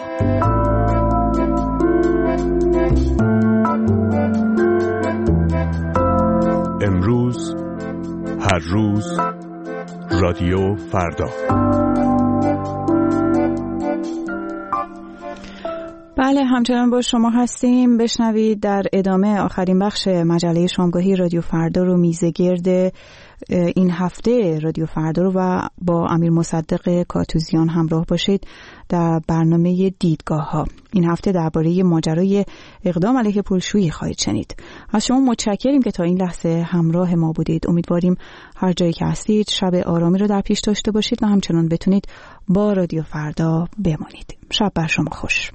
امروز، هر روز، رادیو فردا. بله، همچنان با شما هستیم. بشنوید در ادامه آخرین بخش مجله شامگاهی رادیو فردا رو، میزگرد این هفته رادیو فردا رو و با امیر مصدق کاتوزیان همراه باشید در برنامه دیدگاه ها. این هفته درباره ماجرای اقدام علیه پولشویی خواهید شنید. از شما متشکریم که تا این لحظه همراه ما بودید. امیدواریم هر جایی که هستید شب آرامی رو در پیش داشته باشید و همچنان بتونید با رادیو فردا بمانید. شب بر شما خوش.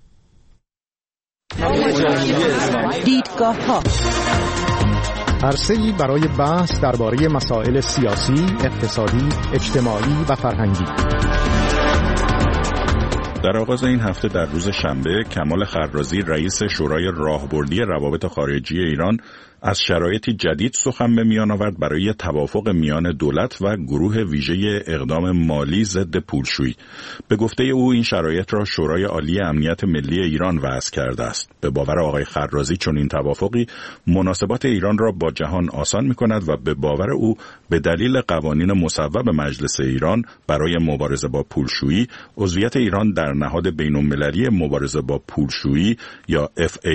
دیدگاه ها، عرصه‌ای برای بحث درباره مسائل سیاسی، اقتصادی، اجتماعی و فرهنگی. در آغاز این هفته در روز شنبه، کمال خرازی رئیس شورای راهبردی روابط خارجی ایران از شرایطی جدید سخن به میان آورد برای توافق میان دولت و گروه ویژه اقدام مالی ضد پولشویی. به گفته او این شرایط را شورای عالی امنیت ملی ایران وضع کرده است. به باور آقای خرازی چون این توافقی مناسبات ایران را با جهان آسان می‌کند و به باور او به دلیل قوانین مصوب مجلس ایران برای مبارزه با پولشویی، عضویت ایران در نهاد بین‌المللی مبارزه با پولشویی یا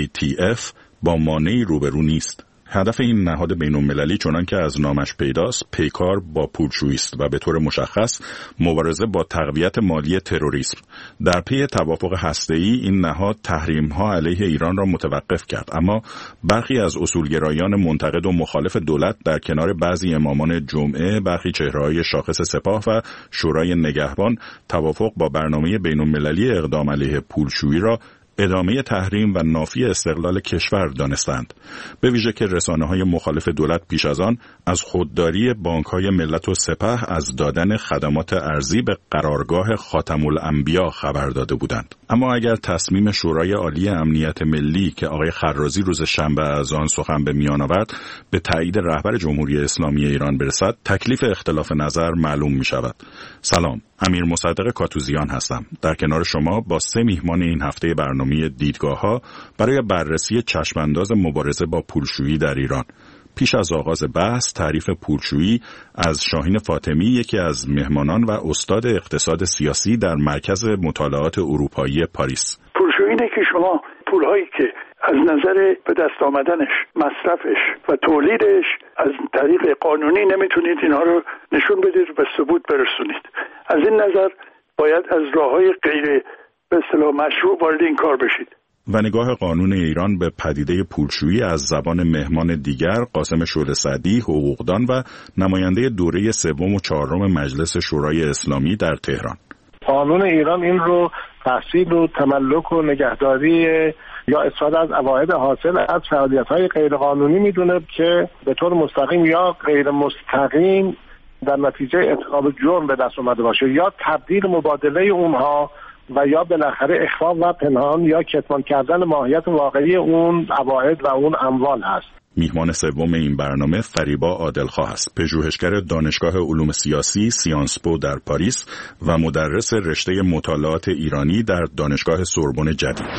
FATF با مانعی روبرو نیست. هدف این نهاد بین‌المللی چنان که از نامش پیداست پیکار با پولشویی است و به طور مشخص مبارزه با تقویت مالی تروریسم. در پی توافق هسته‌ای این نهاد تحریم‌ها علیه ایران را متوقف کرد، اما برخی از اصولگرایان منتقد و مخالف دولت در کنار بعضی امامان جمعه، برخی چهره‌های شاخص سپاه و شورای نگهبان توافق با برنامه بین‌المللی اقدام علیه پولشویی را ادامه تحریم و نافی استقلال کشور دانستند. به ویژه که رسانه‌های مخالف دولت پیش از آن از خودداری بانک‌های ملت و سپه از دادن خدمات ارزی به قرارگاه خاتم الانبیا خبر داده بودند. اما اگر تصمیم شورای عالی امنیت ملی که آقای خرازی روز شنبه از آن سخن به میان آورد به تایید رهبر جمهوری اسلامی ایران برسد، تکلیف اختلاف نظر معلوم می شود. سلام، امیر مصدق کاتوزیان هستم. در کنار شما با 3 میهمان این هفته برنامه دیدگاه ها برای بررسی چشمانداز مبارزه با پولشویی در ایران. پیش از آغاز بحث، تعریف پولشویی از شاهین فاطمی، یکی از مهمانان و استاد اقتصاد سیاسی در مرکز مطالعات اروپایی پاریس. پولشویی اینه که شما پولهایی که از نظر به دست آمدنش، مصرفش و تولیدش از طریق قانونی نمیتونید اینها رو نشون بدید و به ثبوت برسونید. از این نظر باید از راههای غیر به اصطلاح مشروع وارد این کار بشید. و نگاه قانون ایران به پدیده پولشویی از زبان مهمان دیگر، قاسم شعله سعدی، حقوقدان و نماینده دوره 3 و 4 مجلس شورای اسلامی در تهران. قانون ایران این رو تحصیل و تملک و نگهداری یا استفاده از عواید حاصل از فعالیت‌های غیرقانونی میدونه که به طور مستقیم یا غیر مستقیم در نتیجه ارتکاب جرم به دست اومده باشه، یا تبدیل مبادله اونها و یا بالاخره اخفا و پنهان یا کتمان کردن ماهیت واقعی اون عواید و اون اموال هست. میهمان سوم این برنامه فریبا عادلخواه است، پژوهشگر دانشگاه علوم سیاسی سیانس پو در پاریس و مدرس رشته مطالعات ایرانی در دانشگاه سوربن جدید.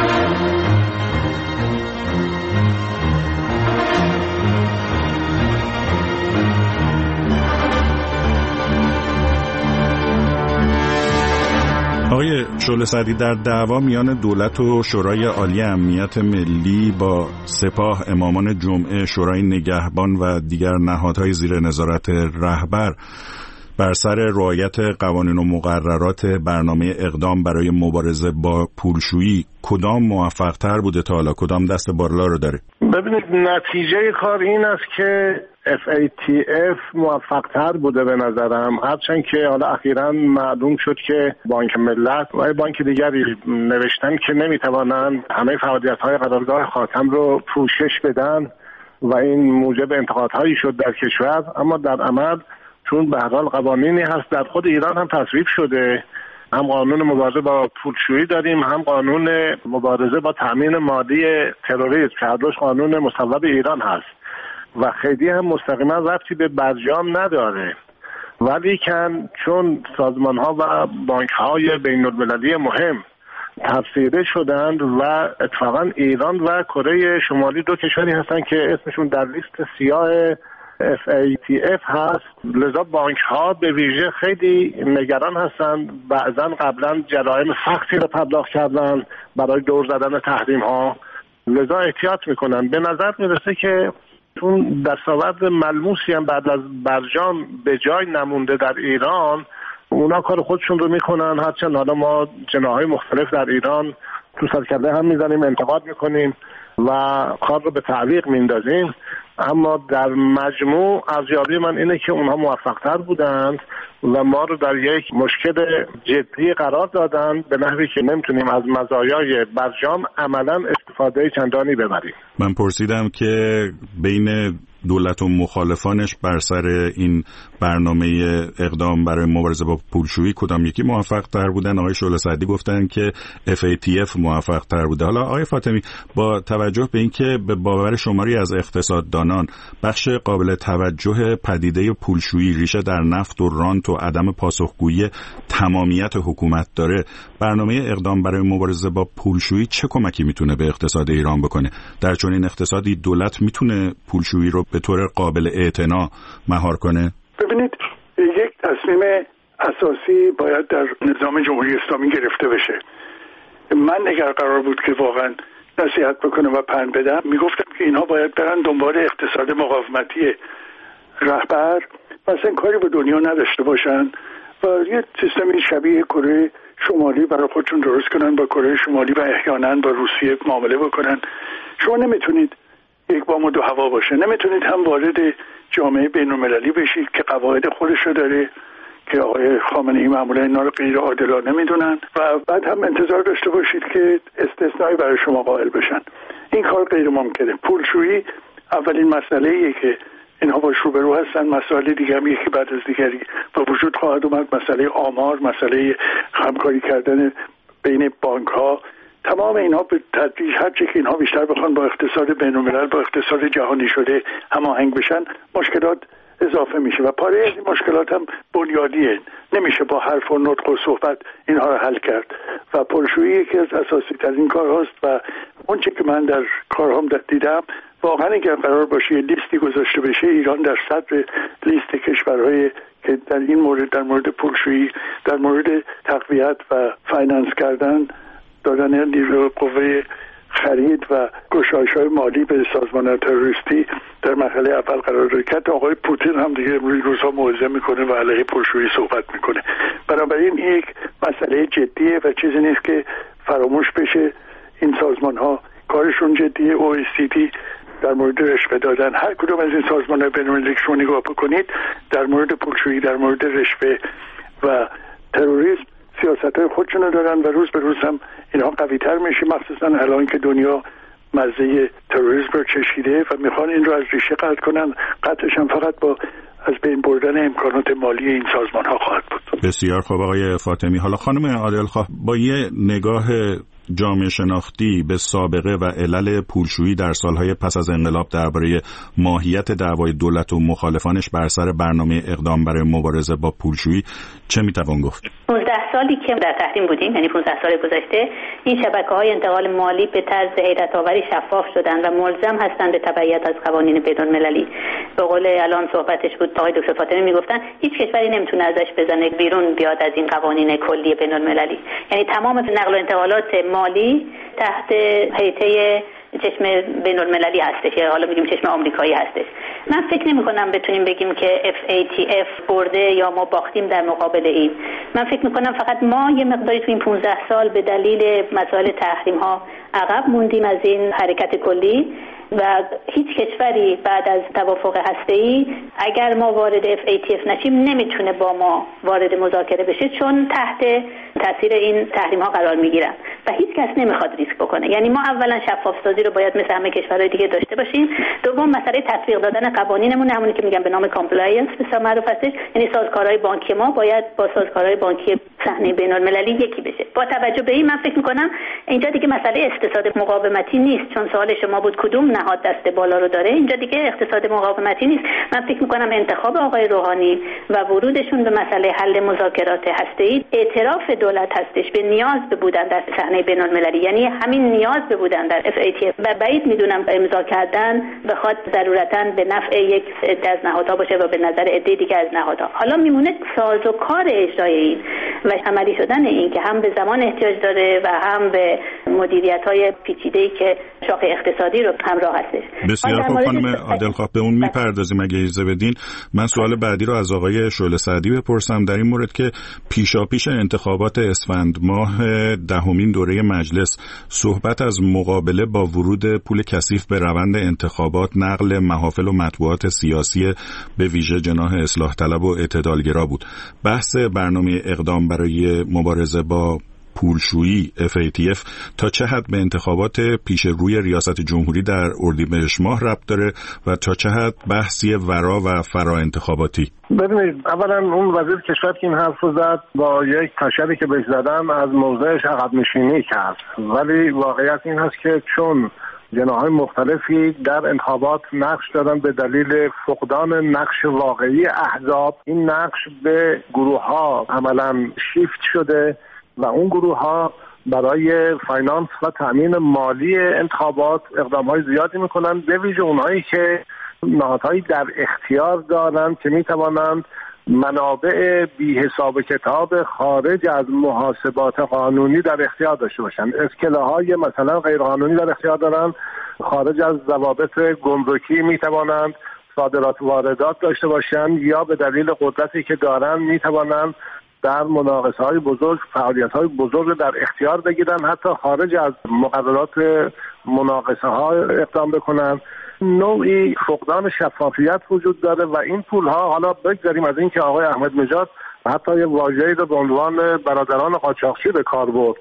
آقای شعله سعدی، در دعوا میان دولت و شورای عالی امنیت ملی با سپاه، امامان جمعه، شورای نگهبان و دیگر نهادهای زیر نظارت رهبر بر سر رعایت قوانین و مقررات برنامه اقدام برای مبارزه با پولشویی، کدام موفق‌تر بوده تا حالا؟ کدام دست بالا رو داره؟ ببینید، نتیجه کار این است که FATF موفق‌تر بوده به نظرم، هرچند که حالا اخیراً معلوم شد که بانک ملت و بانک دیگری نوشتن که نمیتوانند همه فعالیت‌های قرارگاه خاتم رو پوشش بدن و این موجب انتقادهایی شد در کشور. اما در عمل چون به هر حال قوانینی هست در خود ایران هم تصویب شده، هم قانون مبارزه با پولشویی داریم، هم قانون مبارزه با تأمین مالی تروریسم که هر دوش قانون مصوب ایران هست و خیلی هم مستقیما ربطی به برجام نداره، ولی چون سازمان ها و بانک های بین المللی مهم تفسیره شدند و اتفاقا ایران و کره شمالی 2 کشوری هستند که اسمشون در لیست سیاه FATF هست. لذا بانک ها به ویژه خیلی نگران هستن. بعضا قبلا جرایم سختی رو پرداخت کردن برای دور زدن تحریم ها، لذا احتیاط میکنن. به نظر میرسه که چون دستاورد ملموسی هم بعد از برجام به جای نمونده در ایران، اونا کار خودشون رو میکنن. هرچند حالا ما جناحهای مختلف در ایران تو سرکله هم میزنیم، انتقاد میکنیم و کار رو به تعویق میندازیم، اما در مجموع ارزیابی من اینه که اونها موفق‌تر بودند و ما رو در یک مشکل جدی قرار دادن به نحوی که نمیتونیم از مزایای برجام عملا استفاده چندانی ببریم. من پرسیدم که بین دولت و مخالفانش بر سر این برنامه اقدام برای مبارزه با پولشویی کدام یکی موفق تر بودن؟ آقای شعله سعدی گفتن که FATF موفق تر بوده. حالا آقای فاطمی، با توجه به اینکه به باور شماری از اقتصاددانان بخش قابل توجه پدیده پولشویی ریشه در نفت و رانت و عدم پاسخگویی تمامیت حکومت داره، برنامه اقدام برای مبارزه با پولشویی چه کمکی میتونه به اقتصاد ایران بکنه؟ در چنین اقتصادی دولت میتونه پولشویی رو به طور قابل اعتنا مهار کنه؟ ببینید، یک تصمیم اساسی باید در نظام جمهوری اسلامی گرفته بشه. من اگر قرار بود که واقعا نصیحت بکنم و پند بدم، میگفتم که اینها باید برن دنبال اقتصاد مقاومتی رهبر، مثلا کاری به دنیا نداشته باشن و یه سیستمی شبیه کره شمالی برای خودشون درست کنن، با کره شمالی و احیانا با روسیه معامله بکنن. شما نمیتونید یک بام و دو هوا باشه، نمیتونید هم وارد جامعه بین‌المللی بشید که قواعد خودشو داره که آقای خامنه‌ای معمولا اینا رو غیر عادلانه میدونن و بعد هم انتظار داشته باشید که استثنایی برای شما قائل بشن. این کار غیر ممکنه. پولشویی اولین مسئله‌ایه که اینها باش روبرو هستن. مسائل دیگه هم یکی بعد از دیگری با وجود خواهد اومد. مسئله آمار، مسئله همکاری کردن بین بانک‌ها، تمام اینها به تدریج هرچی که اینها بیشتر بخوان با اقتصاد بین‌الملل، با اقتصاد جهانی شده هماهنگ بشن، مشکلات اضافه میشه و پاره از این مشکلات هم بنیادیه. نمیشه با حرف و نطق و صحبت اینها رو حل کرد و پولشویی یکی از اساسی ترین کارهاست و اون چی که من در کارهام دیدم، واقعا اگر قرار باشه لیستی گذاشته بشه، ایران در صدر لیست کشورهای که در این مورد، در مورد پولشویی، در مورد تقویت و فایننس کردن، دادن نیروی قوه خرید و گشایش‌های مالی به سازمان تروریستی در مرحله اول قرار داره که آقای پوتین هم دیگه روزها موعظه میکنه و علیه پولشویی صحبت میکنه. بنابراین این یک مسئله جدیه و چیزی نیست که فراموش بشه. این سازمان‌ها کارشون جدیه. OECD در مورد رشوه دادن، هر کدوم از این سازمان‌های بین‌المللی شما نگاه بکنید، در مورد پولشویی، در مورد رشوه و تروریسم سیاست‌های خودشونو دارن و روز به روز هم اینها قوی‌تر میشه، مخصوصا الان که دنیا مزه تروریسم رو چشیده و میخوان این رو از ریشه قطع کنن. قطعش هم فقط با از بین بردن امکانات مالی این سازمان‌ها خواهد بود. بسیار خوب آقای فاطمی. حالا خانم عادلخواه، با یه نگاه جامعه شناختی به سابقه و علل پولشویی در سالهای پس از انقلاب درباره ماهیت دعوای دولت و مخالفانش بر سر برنامه اقدام برای مبارزه با پولشویی چه میتوان گفت؟ 15 سالی که در تحریم بودیم، یعنی 15 سال گذشته، این شبکه‌های انتقال مالی به طرز حیرت‌آوری شفاف شدن و ملزم هستند به تبعیت از قوانین بین‌المللی. به قول الان صحبتش بود آقای دکتر فاطمی میگفتن هیچ کشوری نمیتونه ازش بزنه بیرون بیاد از این قوانین کلی بین‌المللی. یعنی تمام نقل و انتقالات مالی تحت هیئت چشم بین‌المللی هستش، یا حالا میگیم چشم آمریکایی هستش. من فکر نمی‌کنم بتونیم بگیم که FATF برده یا ما باختیم در مقابل این. من فکر می‌کنم فقط ما یه مقداری تو این 15 سال به دلیل مسائل تحریم‌ها عقب موندیم از این حرکت کلی و هیچ کشوری بعد از توافق هسته‌ای اگر ما وارد FATF نشیم نمیتونه با ما وارد مذاکره بشه، چون تحت تاثیر این تحریم‌ها قرار میگیرن و هیچ کس نمیخواد ریسک بکنه. یعنی ما اولا شفاف سازی رو باید مثل همه کشورهای دیگه داشته باشیم. دوم مسئله تطبیق دادن قوانینمون، همونی که میگن به نام کامپلاینس بسیار معروف هستش، یعنی سازکارهای بانکی ما باید با سازکارهای بانکی صحنه بین‌المللی یکی بشه. با توجه به این من فکر می‌کنم اینجا دیگه مسئله اقتصاد مقاومتی نیست، چون سوال شما بود کدوم نهاد دست بالا رو داره. اینجا دیگه اقتصاد مقاومتی نیست. من فکر می‌کنم انتخاب آقای روحانی و ورودشون به مسئله حل مذاکرات هسته‌ای اعتراف دولت هستش به نیاز به بودن در صحنه بین‌المللی، یعنی همین نیاز به بودن در FATF و بعید میدونم امضا کردن بخواد ضرورتاً به نفع یک عده از نهادها باشه و به نظر عده دیگه از نهادها. حالا میمونه سازوکار اجرای این و عملی شدن این که هم به زمان احتیاج داره و هم به مدیریت‌های پیچیده‌ای که شاخ اقتصادی رو همراه هستش. بسیار خوب خانم عادلخواه، به اون میپردازیم اگه اجازه بدین. من سوال بعدی رو از آقای شعله سعدی بپرسم در این مورد که پیشاپیش انتخابات اسفند ماه 10مین دوره مجلس صحبت از مقابله با ورود پول کثیف به روند انتخابات، نقل محافل و مطبوعات سیاسی به ویژه جناح اصلاح طلب و اعتدالگرا بود. بحث برنامه اقدام برای مبارزه با پولشویی FATF تا چه حد به انتخابات پیش روی ریاست جمهوری در اردیبهشت ماه ربط داره و تا چه حد بحثی ورا و فرا انتخاباتی؟ ببینید، اولا اون وزیر کشور که این حرف رو زد با یک تشری که بهش زدم از موضعش عقب نشینی کرد، ولی واقعیت این هست که چون جناح‌های مختلفی در انتخابات نقش دادن به دلیل فقدان نقش واقعی احزاب، این نقش به گروه‌ها عملاً شیفت شده و اون گروه‌ها برای فاینانس و تأمین مالی انتخابات اقدام‌های زیادی می‌کنن، به ویژه اونهایی که نهادهایی در اختیار دارند که می‌توانند منابع بی حساب کتاب خارج از محاسبات قانونی در اختیار داشته باشند. اسکله‌های مثلا غیرقانونی در اختیار دارند، خارج از ضوابط گمرکی می‌توانند صادرات و واردات داشته باشند یا به دلیل قدرتی که دارند می‌توانند در مناقصه‌های بزرگ فعالیت‌های بزرگ در اختیار بگیرن، حتی خارج از مقررات مناقصه‌ها اقدام بکنن. نوعی فقدان شفافیت وجود داره و این پول‌ها، حالا بگذاریم از این که آقای احمد نژاد حتی یک واژه‌ای رو به عنوان برادران قاچاقچی به کار برد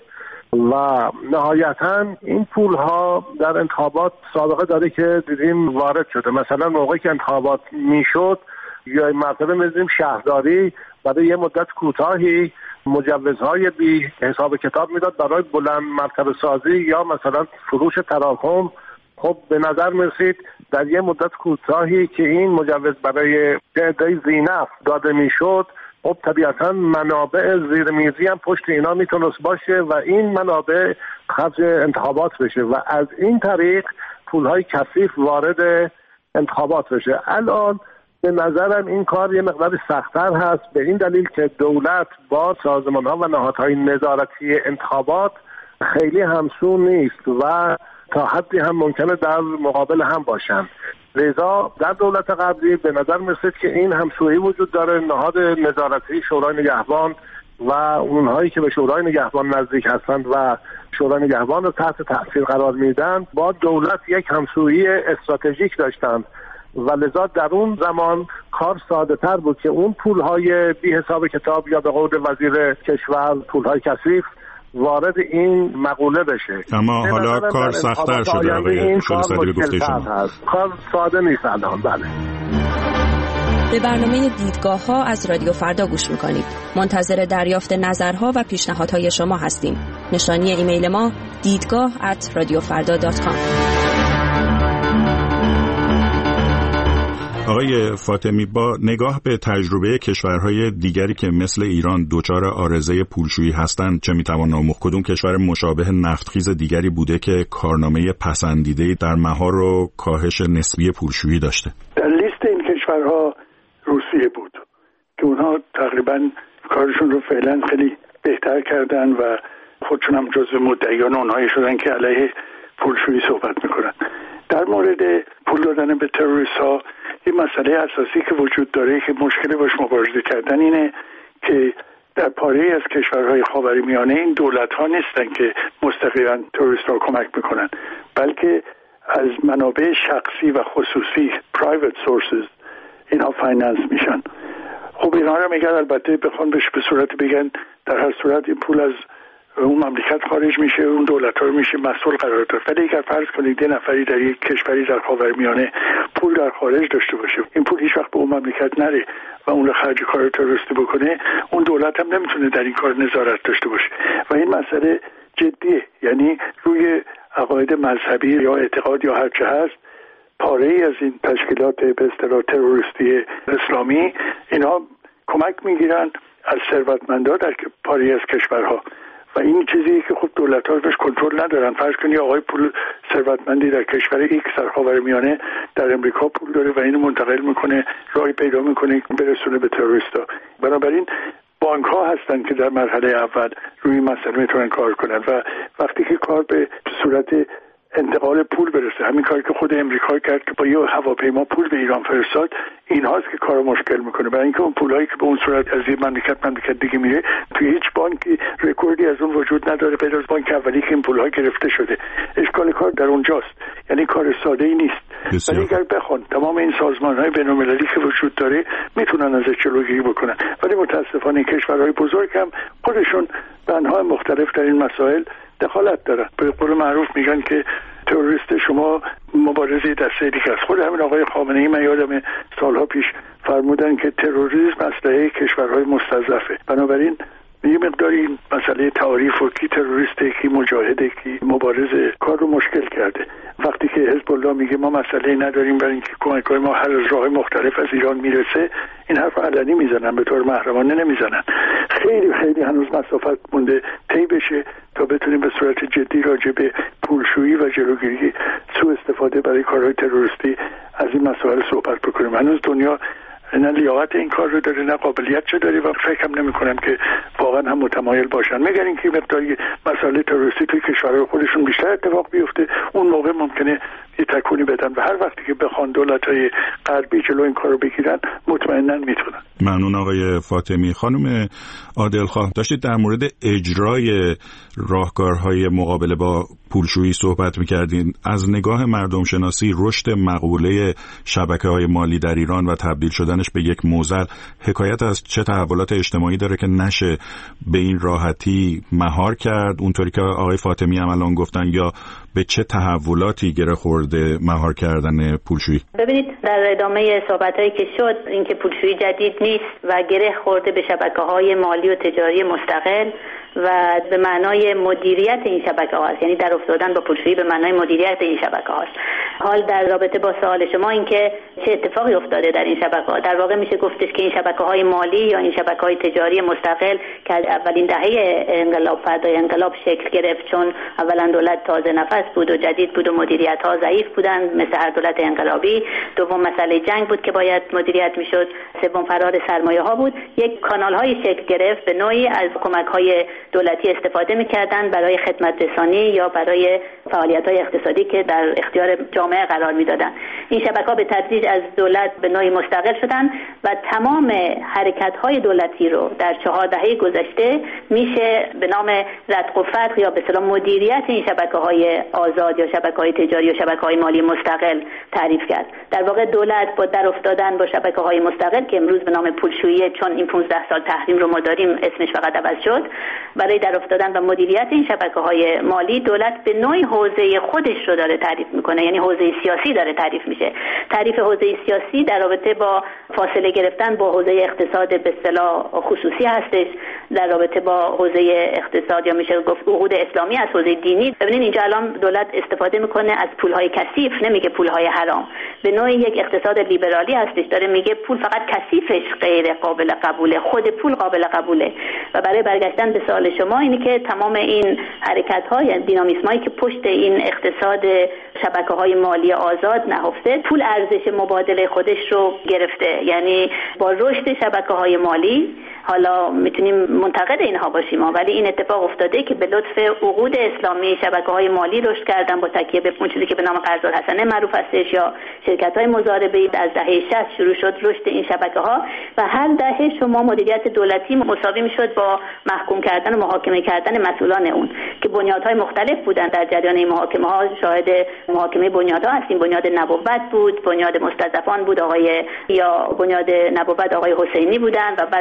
و نهایتاً این پول‌ها در انتخابات سابقه داره که دیدیم وارد شده. مثلا موقعی که انتخابات میشد یا مرتبه می‌دیدیم شهرداری برای یه مدت کوتاهی مجوزهای بی حساب کتاب میداد برای بلند مرتبه سازی یا مثلا فروش تراکم. خب به نظر میرسید در یه مدت کوتاهی که این مجوز برای عده زینف داده میشد، خب طبیعتا منابع زیرمیزی هم پشت اینا میتونست باشه و این منابع خرج انتخابات بشه و از این طریق پولهای کثیف وارد انتخابات بشه. الان به نظرم این کار یه مقدار سخت‌تر هست، به این دلیل که دولت با سازمان‌ها و نهادهای نظارتی انتخابات خیلی همسو نیست و تا حدی هم ممکنه در مقابل هم باشن. لذا در دولت قبلی به نظر می‌رسید که این همسویی وجود داره. نهاد نظارتی شورای نگهبان و اونهایی که به شورای نگهبان نزدیک هستند و شورای نگهبان رو تحت تاثیر قرار میدن با دولت یک همسویی استراتژیک داشتند و لذا در اون زمان کار ساده تر بود که اون پولهای بی حساب کتاب یا به قول وزیر کشور پولهای کثیف وارد این مقوله بشه. اما حالا کار سخت‌تر شده آقای شعله سعدی گفته شما. کار ساده نیست الان. بله. به برنامه دیدگاه‌ها از رادیو فردا گوش می‌کنید. منتظر دریافت نظرها و پیشنهادهای شما هستیم. نشانی ایمیل ما دیدگاه@radiofarda.com. آقای فاطمی، با نگاه به تجربه کشورهای دیگری که مثل ایران دچار عارضه پولشویی هستند چه میتوان آموخت؟ کدوم کشور مشابه نفتخیز دیگری بوده که کارنامه پسندیده‌ای در مهار و کاهش نسبی پولشویی داشته؟ در لیست این کشورها روسیه بود که اونها تقریبا کارشون رو فعلا خیلی بهتر کردن و خودشون هم جزو مدعیان اونهایی شدن که علیه پولشویی صحبت میکنن. در مورد پول دادن به تروریست‌ها یه مسئله اساسی که وجود داره که مشکلی باش مبارزه کردن اینه که در پاره از کشورهای خاورمیانه این دولت‌ها نیستن که مستقیما تروریست‌ها کمک میکنن، بلکه از منابع شخصی و خصوصی private sources اینها فایننس میشن. خب اینها رو میگن البته بخوان بهش به صورت بگن در هر صورت این پول از اون مملکت خارج میشه، اون دولت‌ها رو میشه مسئول قرار داد. ولی اگر فرض کنید یه نفری در یک کشوری در خاورمیانه پول در خارج داشته باشه، این پول هیچ وقت به اون مملکت نره و اون رو خرج کار تروریستی بکنه، اون دولت هم نمیتونه در این کار نظارت داشته باشه و این مسئله جدیه. یعنی روی عقاید مذهبی یا اعتقاد یا هر چه هست، پاره ای از این تشکیلات به اصطلاح تروریستی اسلامی اینها کمک میگیرن از ثروتمندان در پاره از کشورها و این چیزی که خب دولت‌ها بهش کنترل ندارن. فرض کنید آقای پول ثروتمندی در کشور ایکس در خاورمیانه در امریکا پول داره و اینو منتقل میکنه، راهی پیدا میکنه برسونه به تروریستا. بنابراین بانک ها هستن که در مرحله اول روی مسئله میتونن کار کنن و وقتی که کار به صورت انتقال پول برسه، همین کاری که خود امریکا کرد که با یه هواپیما پول به ایران فرستاد، این هاست که کارو مشکل میکنه. برای اینکه اون پولایی که به اون صورت از یه مملکت دیگه میره، توی هیچ بانکی رکوردی از اون وجود نداره غیر از بانک اولی که این پولها گرفته شده. اشکال کار در اونجاست، یعنی کار ساده ای نیست. ولی اگر بخوان تمام این سازمان‌های بین‌المللی که وجود داره میتونن ازش جلوگیری بکنن، ولی متاسفانه کشورهای بزرگ هم خودشون به انواع مختلف در این مسائل دخالت دارن. به قول معروف میگن که تروریست شما مبارزه دسته دیگه است. خود همین آقای خامنه‌ای من یادم سالها پیش فرمودن که تروریسم اسلحه کشورهای مستضعفه. بنابراین یه مقداری مسئله تعاریف و کی تروریسته، کی مجاهده، کی مبارزه کار رو مشکل کرده. وقتی که حزب الله میگه ما مسئله نداریم برای اینکه کمک‌های ما هر راه مختلف از ایران میرسه، این حرف علنی میزنن، به طور محرمانه نمیزنن. خیلی خیلی هنوز مسافت مونده طی بشه تا بتونیم به صورت جدی راجع به پولشویی و جلوگیری سوء استفاده برای کارهای تروریستی از این مسائل صحبت بکنیم. هنوز دنیا نه لیاقت این کار رو داره نه قابلیت چه داره و فکرم نمی کنم که واقعا هم متمایل باشن. مگر اینکه مقداری مسائل تروریستی توی کشورهای خودشون بیشتر اتفاق بیفته، اون موقع ممکنه یه تکونی بدن و هر وقتی که بخوان دولت‌های غربی جلو این کارو بگیرن مطمئنا میتونن. ممنون آقای فاطمی. خانم عادلخواه، داشتید در مورد اجرای راهکارهای مقابله با پولشویی صحبت می‌کردین. از نگاه مردم شناسی رشد مقوله شبکه‌های مالی در ایران و تبدیل شدنش به یک معضل حکایت از چه تحولات اجتماعی داره که نشه به این راحتی مهار کرد اونطوری که آقای فاطمی هم الان گفتن، یا به چه تحولاتی گره خورده مهار کردن پولشویی؟ ببینید در ادامه صحبتایی که شد، اینکه پولشویی جدید نیست و گره خورده به شبکه‌های مالی و تجاری مستقل و به معنای مدیریت این شبکه ها است، یعنی در افتادن با پولشویی به معنای مدیریت این شبکه هاست. حال در رابطه با سوال شما اینکه چه اتفاقی افتاده در این شبکه ها، در واقع میشه گفتش که این شبکه های مالی یا این شبکه های تجاری مستقل که اولین دهه انقلاب فردای انقلاب شکل گرفت، چون اولا دولت تازه نفس بود و جدید بود و مدیریت ها ضعیف بودند مثل هر دولت انقلابی، دوم مسئله جنگ بود که باید مدیریت میشد، سوم فرار سرمایه ها بود، یک کانال های شکل گرفت به نوعی از کمک های دولتی استفاده می‌کردند برای خدمت رسانی یا برای فعالیت‌های اقتصادی که در اختیار جامعه قرار می‌دادند. این شبکه‌ها به تدریج از دولت به نوعی مستقل شدند و تمام حرکت‌های دولتی رو در 4 دهه گذشته میشه به نام رتق و فتق یا به اصطلاح مدیریت این شبکه‌های آزاد یا شبکه‌های تجاری یا شبکه‌های مالی مستقل تعریف کرد. در واقع دولت با در افتادن با شبکه‌های مستقل که امروز به نام پولشویی، چون این 15 سال تحریم رو ما داریم اسمش فقط عوض شد، برای در افتادن و مدیریت این شبکه‌های مالی دولت به نوعی حوزه خودش رو داره تعریف میکنه، یعنی حوزه سیاسی داره تعریف میشه. تعریف حوزه سیاسی در رابطه با فاصله گرفتن با حوزه اقتصاد به اصطلاح خصوصی هستش، در رابطه با حوزه اقتصاد یا میشه گفت عقود اسلامی از حوزه دینی. ببینید اینجا الان دولت استفاده میکنه از پولهای کثیف، نمیگه پولهای حرام، به نوعی یک اقتصاد لیبرالی هستش، داره میگه پول فقط کثیفش غیر قابل قبوله، خود پول قابل قبوله. و برای برگشتن به سوال شما اینی که تمام این حرکت‌ها یا دینامیسمایی که پشت این اقتصاد شبکه‌های مالی آزاد نهفته، پول ارزش مبادله خودش رو گرفته. یعنی با رشد شبکه‌های مالی، حالا میتونیم منتقد اینها باشیم ولی این اتفاق افتاده که به لطف عقود اسلامی شبکه‌های مالی رشد کردن با تکیه به اون چیزی که به نام قرض الحسنه معروف هستش یا شرکت‌های مضاربه‌ای. از دهه 60 شروع شد رشد این شبکه‌ها و هر دهه شما مدیریت دولتی مساوی میشد با محکوم کردن و محاکمه کردن مسئولان اون که بنیادهای مختلف بودن. در جریان این محاکمه‌ها شاهد محاکمه بنیادها هستیم. بنیاد نبوت بود، بنیاد مستضعفان بود یا بنیاد نبوت آقای حسینی بودن و بعد به مرور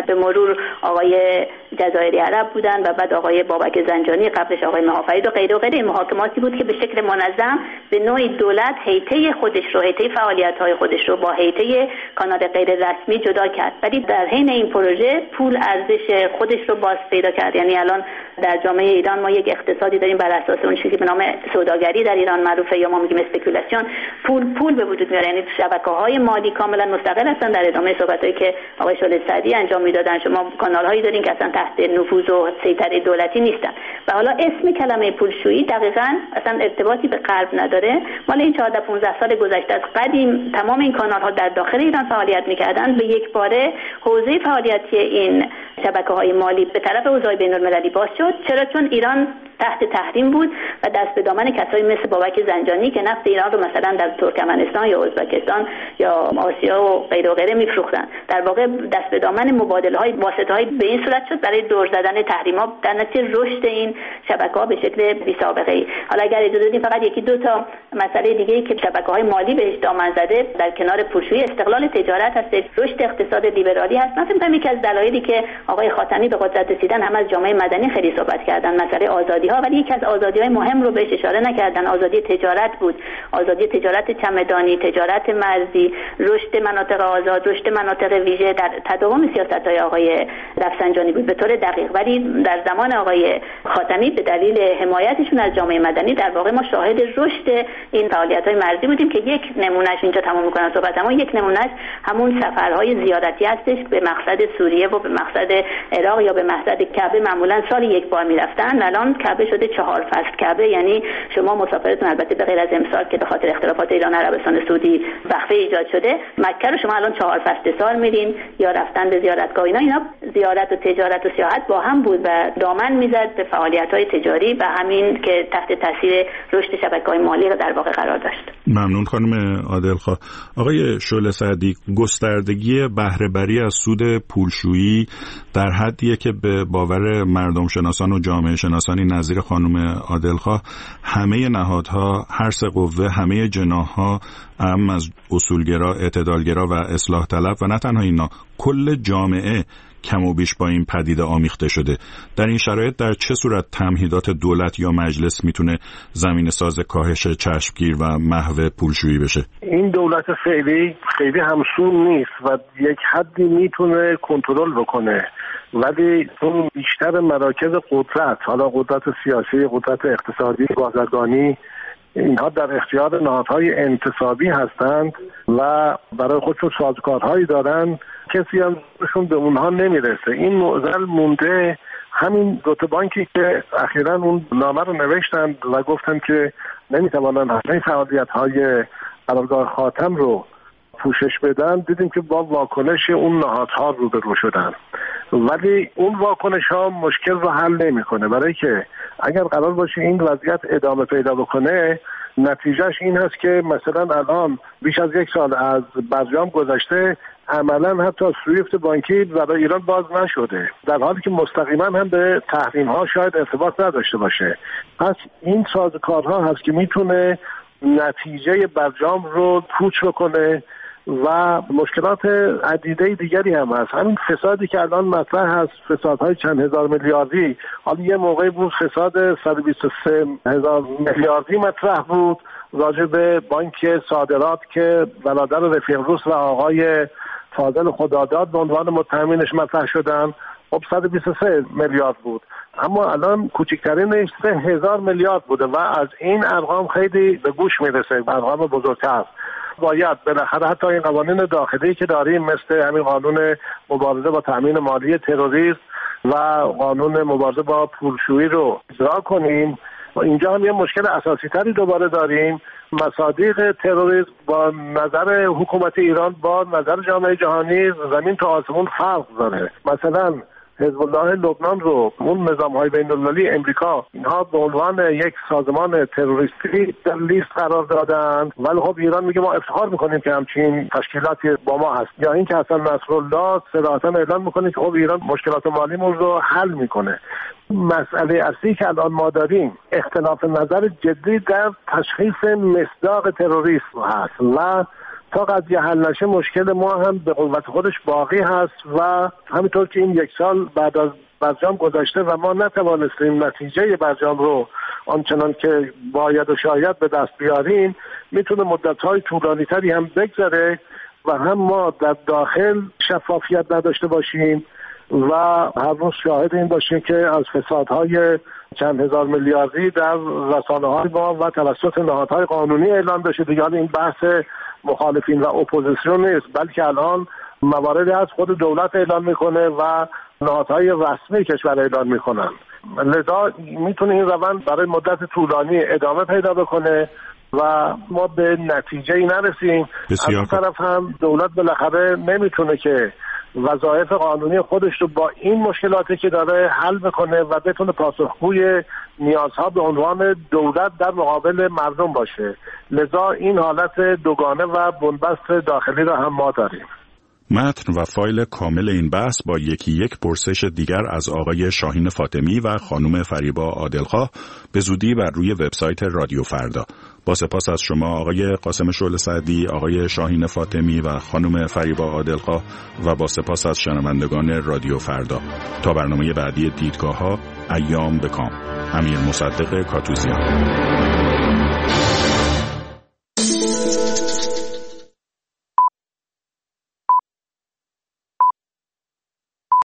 دور آقای جزایری عرب بودن و بعد آقای بابک زنجانی، قبلش آقای مهافرید و غیره و غیره. محاکماتی بود که به شکل منظم به نوعی دولت هیئت خودش رو، هیئت فعالیت‌های خودش رو با هیئت کانال غیر رسمی جدا کرد. ولی در حین این پروژه پول ارزش خودش رو باز پیدا کرد. یعنی الان در جامعه ایران ما یک اقتصادی داریم بر اساس اون چیزی که به نام سوداگری در ایران معروفه، یا ما میگیم اسپکولاسیون. پول به وجود میاره. یعنی شبکه‌های مالی کاملا مستقل هستن. در ادامه صحبتایی که آقای شعله سعدی انجام میدادن، شما کانال‌هایی دارین که اصلا تحت نفوذ و سیطره دولتی نیستن. و حالا اسم کلمه پولشویی دقیقاً اصلا ارتباطی به غرب نداره. مال این 14 15 سال گذشته از قدیم تمام این کانال‌ها در داخل ایران فعالیت می‌کردن. به یک باره حوزه فعالیتی این شبکه‌های مالی به طرف حوزه بین‌المللی باز شد. چرا؟ چون ایران تحت تحریم بود و دست به دامن کسایی مثل بابک زنجانی که نفت ایران رو مثلا در ترکمنستان یا ازبکستان یا آسیا و غیره و غیره میفروختن. در واقع دست به دامن مبادله‌های واسطه‌های به این صورت شد برای دور زدن تحریم‌ها، در نتیجه رشد این شبکه‌ها به شکل بی‌سابقه‌ای. حالا اگر اجازه بدید فقط یکی دو تا مسئله دیگه‌ای که شبکه‌های مالی بهش دامن زده در کنار پولشویی، استقلال تجارت هست، رشد اقتصاد لیبرالی هست. مثلا یکی از دلایلی که آقای خاتمی به قدرت رسیدن هم از جامعه مدنی خیلی صحبت کردن، مسئله آزادی‌ها، ولی یکی از آزادی‌های مهم رو بهش اشاره نکردن. آزادی تجارت بود، آزادی تجارت چمدانی، تجارت مرزی، رشد مناطق آزاد، رشد مناطق ویژه در تداوم سیاست‌های آقای رفسنجانی بود به طور دقیق. ولی در زمان آقای خاتمی به دلیل حمایتشون از جامعه مدنی در واقع ما شاهد رشد این فعالیت‌های مرزی بودیم که یک نمونهش اینجا تمام می‌کنم صحبتمو. یک نمونهش همون سفرهای زیارتی هستش به مقصد سوریه و به مقصد عراق یا به مقصد کعبه. معمولاً سال یک بار می‌رفتن، الان کعبه شده 4 فصل کعبه. یعنی شما مسافرتون البته به غیر از امسال که به خاطر اختلافات ایران عربستان سعودی وقفه ایجاد شده، مکه رو شما الان 4 فصل سال میرین، یا رفتن به زیارتگاه اینا زیارت و تجارت و سیاحت با هم بود و دامن میزد به فعالیت‌های تجاری و همین که تحت تاثیر رشد شبکه‌های مالی رو در واقع قرار داشت. ممنون خانم عادلخواه. آقای شعله سعدی، گستردگی بهره بری از سود پولشویی در حدیه که به باور مردم شناسان و جامعه شناسانی نظیر خانم عادلخواه همه نهادها، هر سه قوه، همه جناح‌ها، اهم از اصولگرا، اعتدالگرا و اصلاح طلب و نه تنها اینا، کل جامعه کم و بیش با این پدیده آمیخته شده. در این شرایط در چه صورت تمهیدات دولت یا مجلس میتونه زمینه ساز کاهش چشمگیر و محو پولشویی بشه؟ این دولت خیلی همسون نیست و یک حدی میتونه کنترل بکنه، ولی اون بیشتر مراکز قدرت، حالا قدرت سیاسی، قدرت اقتصادی، بازرگانی، اینها در اختیار نهادهای انتصابی هستند و برای خودشون سازوکارهایی دارن، کسی همشون به اونها نمیرسه. این معضل مونده. همین دوتا بانکی که اخیراً اون نامه رو نوشتن و گفتن که نمیتوانن همه فعالیت‌های قرارگاه خاتم رو پوشش بدن، دیدیم که با واکنش اون نهادها روبرو شدن، ولی اون واکنش ها مشکل رو حل نمیکنه. برای که اگر قرار باشه این وضعیت ادامه پیدا بکنه، نتیجهش این هست که مثلا الان بیش از 1 سال از برجام گذشته، عملا حتی سویفت بانکی برای ایران باز نشده، در حالی که مستقیما هم به تحریم ها شاید ارتباط نداشته باشه. پس این سازوکارها هست که میتونه نتیجه برجام رو پوچ بکنه و مشکلات عدیده دیگری هم هست. همین فسادی که الان مطرح هست، فسادهای چند هزار میلیاردی، حالا یه موقعی بود فساد 123 هزار میلیاردی مطرح بود راجع به بانک صادرات که برادر رفیق روس و آقای فاضل خداداد به عنوان متهمینش مطرح شدن. خب 123 میلیارد بود، اما الان کوچکترینش 3000 میلیارد بوده و از این ارقام خیلی به گوش میرسه، ارقام بزرگتر. باید بالاخره حتی این قوانین داخلی که داریم، مثل همین قانون مبارزه با تامین مالی تروریسم و قانون مبارزه با پولشویی رو اجرا کنیم. اینجا هم یه مشکل اساسی تری دوباره داریم. مصادیق تروریسم با نظر حکومت ایران با نظر جامعه جهانی زمین تا آسمون فرق داره. مثلا حزب الله لبنان رو اون نظام‌های بین‌المللی امریکا اینها به عنوان یک سازمان تروریستی در لیست قرار دادن، ولی خب ایران میگه ما افتخار میکنیم که همچین تشکیلاتی با ما هست. یا اینکه حسن نصرالله صراحتاً اعلام میکنه که خب ایران مشکلات مالیمون رو حل میکنه. مسئله اصلی که الان ما داریم اختلاف نظر جدی در تشخیص مصداق تروریسم هست و تا قضیه حل نشه مشکل ما هم به قوت خودش باقی هست و همینطور که این 1 سال بعد از برجام گذشته و ما نتوانستیم نتیجه برجام رو آنچنان که باید و شاید به دست بیاریم، میتونه مدت‌های طولانی‌تری هم بگذره و هم ما در داخل شفافیت نداشته باشیم و هر روز شاهد این باشیم که از فسادهای چند هزار میلیاردی در رسانه‌های ما و توسط نهادهای قانونی اعلام بشه. دیگه این بحث مخالفین و اپوزیسیون نیست، بلکه الان مواردی از خود دولت اعلام میکنه و نهادهای رسمی کشور اعلام میکنن. لذا میتونه این روند برای مدت طولانی ادامه پیدا بکنه و ما به نتیجه‌ای نرسیم. از اون طرف هم دولت بالاخره نمیتونه که وظایف قانونی خودش رو با این مشکلاتی که داره حل بکنه و بتونه پاسخگوی نیازها به عنوان دولت در مقابل مردم باشه. لذا این حالت دوگانه و بنبست داخلی را هم ما داریم. متن و فایل کامل این بحث با یکی پرسش دیگر از آقای شاهین فاطمی و خانم فریبا عادلخواه به زودی بر روی وبسایت رادیو فردا. با سپاس از شما آقای قاسم شعله سعدی، آقای شاهین فاطمی و خانم فریبا عادلخواه و با سپاس از شنوندگان رادیو فردا. تا برنامه بعدی دیدگاه‌ها، ایام بکام. امیر مصدق کاتوزیان.